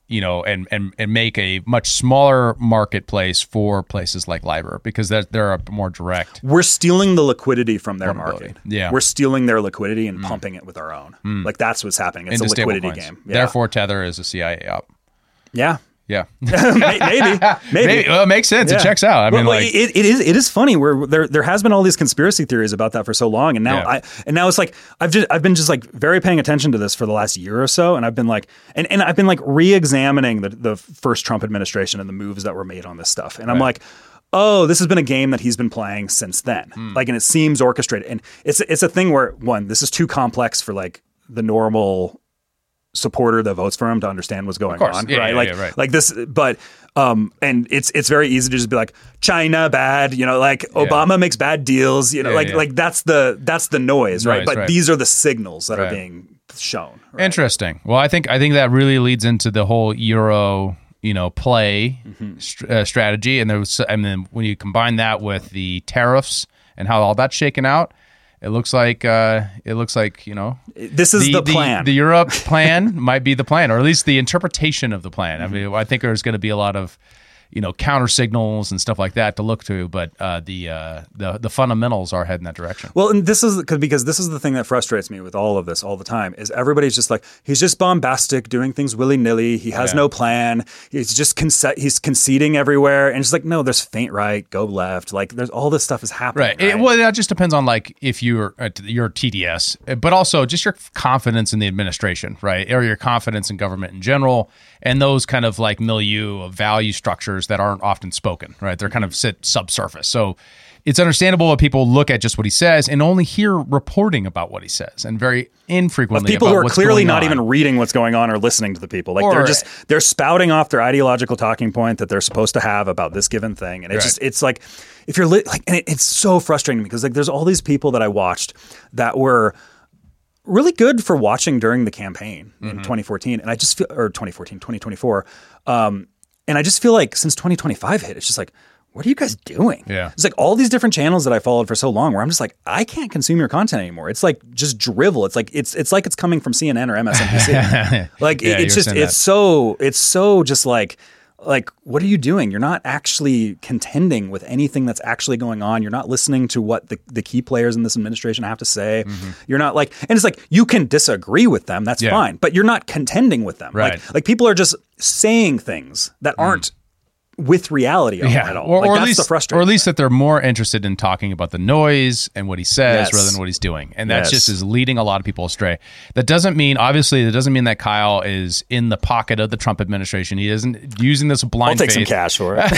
you know, and, and, and make a much smaller marketplace for places like LIBOR because they're, they're a more direct. We're stealing the liquidity from their Vulnerability. market. Yeah. We're stealing their liquidity and pumping it with our own. Like that's what's happening. It's Into a liquidity stablecoins. game. Yeah. Therefore, Tether is a C I A op. Yeah. Yeah. maybe, maybe, Maybe. Well, it makes sense. Yeah. It checks out. I mean, well, like it, it is it is funny where there there has been all these conspiracy theories about that for so long, and now Yeah. I and now it's like I've just I've been just like very paying attention to this for the last year or so, and I've been like and, and I've been like re-examining the the first Trump administration and the moves that were made on this stuff, and I'm Right. like, oh, this has been a game that he's been playing since then, Hmm. like, and it seems orchestrated, and it's it's a thing where one, this is too complex for like the normal supporter that votes for him to understand what's going course. on, Yeah, right? yeah, like, yeah, right. like this, but um, and it's it's very easy to just be like China bad, you know, like Obama makes bad deals, you know, Yeah, like yeah. like that's the that's the noise, right? Noise, But right. these are the signals that Right. are being shown. Right? Interesting. Well, I think I think that really leads into the whole Euro, you know, play Mm-hmm. st- uh, strategy, and there was, and then when you combine that with the tariffs and how all that's shaken out, it looks like uh, it looks like you know This is the, plan. The, Europe plan might be the plan, or at least the interpretation of the plan. I mean, I think there's going to be a lot of you know counter signals and stuff like that to look to, but uh, the uh, the the fundamentals are heading that direction. Well, and this is because this is the thing that frustrates me with all of this all the time is everybody's just like he's just bombastic, doing things willy nilly. He has Yeah. no plan. He's just conce- he's conceding everywhere, and it's like no, there's faint right, go left. Like there's all this stuff is happening. Right. Right. It, well, that just depends on like if you're at your T D S, but also just your confidence in the administration, right, or your confidence in government in general, and those kind of like milieu of value structures that aren't often spoken, right? They're kind of sit subsurface. So it's understandable that people look at just what he says and only hear reporting about what he says, and very infrequently Of people about who are what's clearly going not on. even reading what's going on or listening to the people. Like Or- they're just they're spouting off their ideological talking point that they're supposed to have about this given thing, and it's Right. just it's like if you're li- like, and it, it's so frustrating because like there's all these people that I watched that were really good for watching during the campaign Mm-hmm. in twenty fourteen, and I just feel or twenty fourteen, twenty twenty-four, um, and I just feel like since twenty twenty-five hit, it's just like. What are you guys doing? Yeah. It's like all these different channels that I followed for so long where I'm just like, I can't consume your content anymore. It's like just drivel. It's like it's it's like it's coming from C N N or M S N B C. Like Yeah, it, you it's were just saying it's that. so it's so just like like what are you doing? You're not actually contending with anything that's actually going on. You're not listening to what the, the key players in this administration have to say. You're not like and it's like you can disagree with them, that's Yeah. fine, but you're not contending with them. Right. Like like people are just saying things that aren't with reality Yeah, at all. or, Like, or at that's least, the frustrating or at least thing. that they're more interested in talking about the noise and what he says Yes. rather than what he's doing, and that Yes. just is leading a lot of people astray. That doesn't mean, obviously, that doesn't mean that Kyle is in the pocket of the Trump administration. He isn't using this blind. I'll take some faith. cash for it.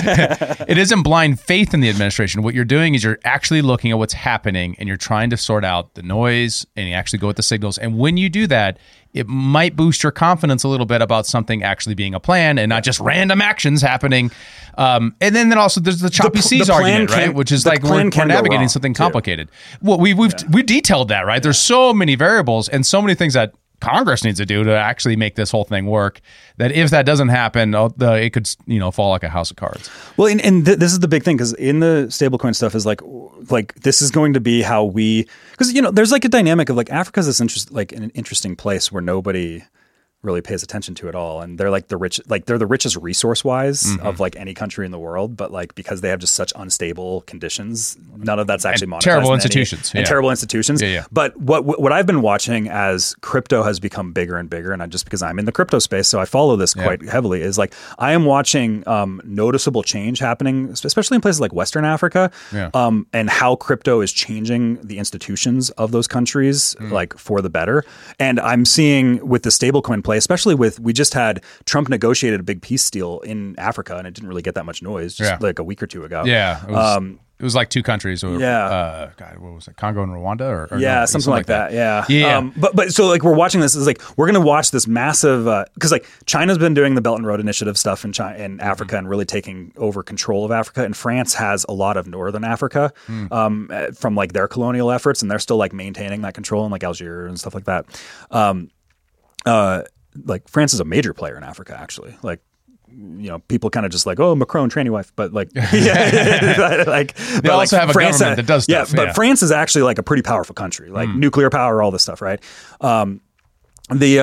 It isn't blind faith in the administration. What you're doing is you're actually looking at what's happening and you're trying to sort out the noise and you actually go with the signals. And when you do that, it might boost your confidence a little bit about something actually being a plan and not just random actions happening. Um, and then, then also there's the choppy pl- seas the plan argument, right? can- Which is the like we're, plan we're can go navigating wrong, something too. complicated. Well, we, we've we detailed that, right? There's so many variables and so many things that Congress needs to do to actually make this whole thing work, that if that doesn't happen, uh, the, it could, you know, fall like a house of cards. Well, and, and th- this is the big thing because in the stablecoin stuff is like, like this is going to be how we, because you know, there's like a dynamic of like Africa's this interest, like an interesting place where nobody really pays attention to it all, and they're like the rich, like they're the richest resource wise Mm-hmm. of like any country in the world, but like because they have just such unstable conditions, none of that's actually And monetized. terrible in any- institutions, and yeah. terrible institutions. Yeah, yeah. But what what I've been watching as crypto has become bigger and bigger, and I, just because I'm in the crypto space, so I follow this Yeah. quite heavily, is like I am watching um, noticeable change happening, especially in places like Western Africa, Yeah. um, and how crypto is changing the institutions of those countries, Mm. like for the better. And I'm seeing with the stablecoin play, especially with we just had Trump negotiated a big peace deal in Africa, and it didn't really get that much noise, just Yeah. like a week or two ago. Yeah. It was, Um, it was like two countries. Or, Yeah. Uh, God, what was it? Congo and Rwanda? Or, or yeah, no, something, like that. Yeah, Yeah. Um, but but so like we're watching this is like we're gonna watch this massive because like China's been doing the Belt and Road Initiative stuff in China in Africa and really taking over control of Africa, and France has a lot of Northern Africa um, uh, from like their colonial efforts, and they're still like maintaining that control in like Algeria and stuff like that. Um, uh, like France is a major player in Africa, actually. Like. You know, people kind of just like, oh, Macron, tranny wife, but like, yeah, like They also have a government that does stuff, Yeah, but yeah. France is actually like a pretty powerful country, like nuclear power, all this stuff, right? Um, the uh,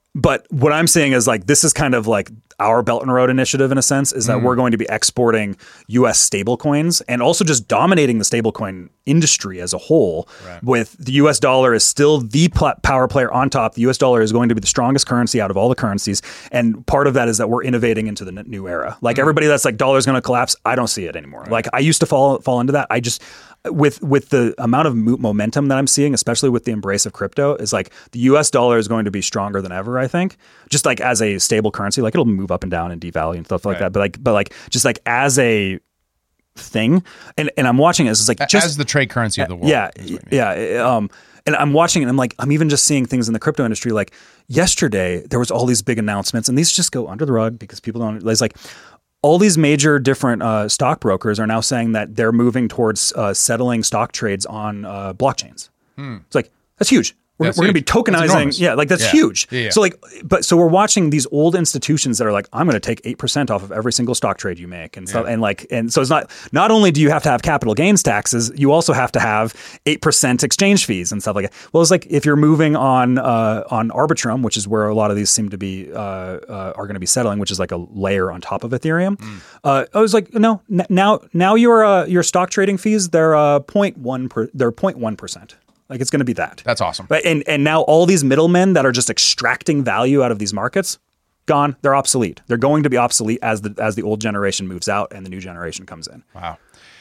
but what I'm saying is like this is kind of like our Belt and Road initiative in a sense is that mm. we're going to be exporting U S stablecoins and also just dominating the stablecoin industry as a whole. Right. With the U S dollar is still the pl- power player on top. The U S dollar is going to be the strongest currency out of all the currencies, and part of that is that we're innovating into the new era. Like mm. everybody that's like dollar's going to collapse, I don't see it anymore. Right. Like I used to fall fall into that. I just with with the amount of momentum that I'm seeing, especially with the embrace of crypto, is like the U S dollar is going to be stronger than ever. I think just like as a stable currency, like it'll move up and down and devalue and stuff like right. that. But like, but like, just like as a thing, and, and I'm watching it. It's like just as the trade currency of the world. Yeah, yeah. Um, and I'm watching it. And I'm like, I'm even just seeing things in the crypto industry. Like yesterday, there was all these big announcements, and these just go under the rug because people don't. It's like all these major different uh, stockbrokers are now saying that they're moving towards uh, settling stock trades on uh, blockchains. Hmm. It's like that's huge. We're, we're going to be tokenizing. Yeah, like that's yeah. huge. Yeah, yeah. So like, but so we're watching these old institutions that are like, I'm going to take eight percent off of every single stock trade you make, and stuff. Yeah. And like, and so it's not. Not only do you have to have capital gains taxes, you also have to have eight percent exchange fees and stuff like that. Well, it's like if you're moving on uh, on Arbitrum, which is where a lot of these seem to be uh, uh, are going to be settling, which is like a layer on top of Ethereum. Mm. Uh, I was like, no, n- now now your uh, your stock trading fees they're uh, zero point one per, they're zero point one percent. Like it's going to be that. That's awesome. But and and now all these middlemen that are just extracting value out of these markets, gone. They're obsolete. They're going to be obsolete as the as the old generation moves out and the new generation comes in. Wow.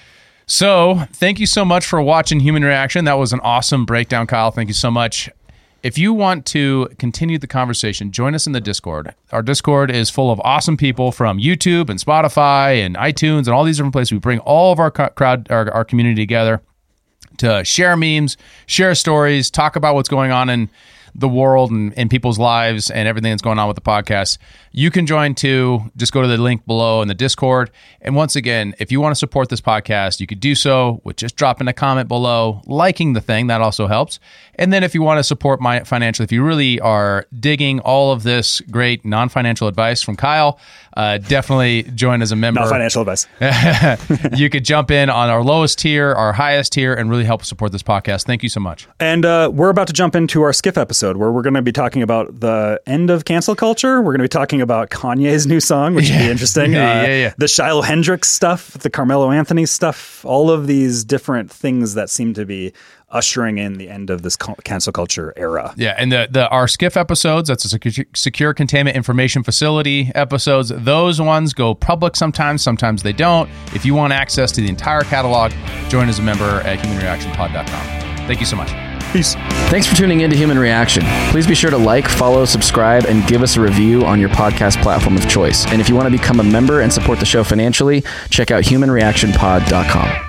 So thank you so much for watching Human Reaction. That was an awesome breakdown, Kyle. Thank you so much. If you want to continue the conversation, join us in the Discord. Our Discord is full of awesome people from YouTube and Spotify and iTunes and all these different places. We bring all of our crowd, our, our community together to share memes, share stories, talk about what's going on in the world and in people's lives and everything that's going on with the podcast. You can join too. Just go to the link below in the Discord. And once again, if you want to support this podcast, you could do so with just dropping a comment below, liking the thing. That also helps. And then if you want to support my financially, if you really are digging all of this great non-financial advice from Kyle, uh, definitely join as a member. Not financial advice. You could jump in on our lowest tier, our highest tier, and really help support this podcast. Thank you so much. And uh, we're about to jump into our Skiff episode where we're going to be talking about the end of cancel culture. We're going to be talking about Kanye's new song, which yeah. would be interesting. yeah, uh, yeah, yeah. The Shiloh Hendrix stuff, the Carmelo Anthony stuff, all of these different things that seem to be ushering in the end of this cancel culture era. Yeah, and the, the our Skiff episodes, that's a secure, secure containment information facility episodes, those ones go public sometimes, sometimes they don't. If you want access to the entire catalog, join as a member at human reaction pod dot com. Thank you so much. Peace. Thanks for tuning in to Human Reaction. Please be sure to like, follow, subscribe, and give us a review on your podcast platform of choice. And if you want to become a member and support the show financially, check out human reaction pod dot com.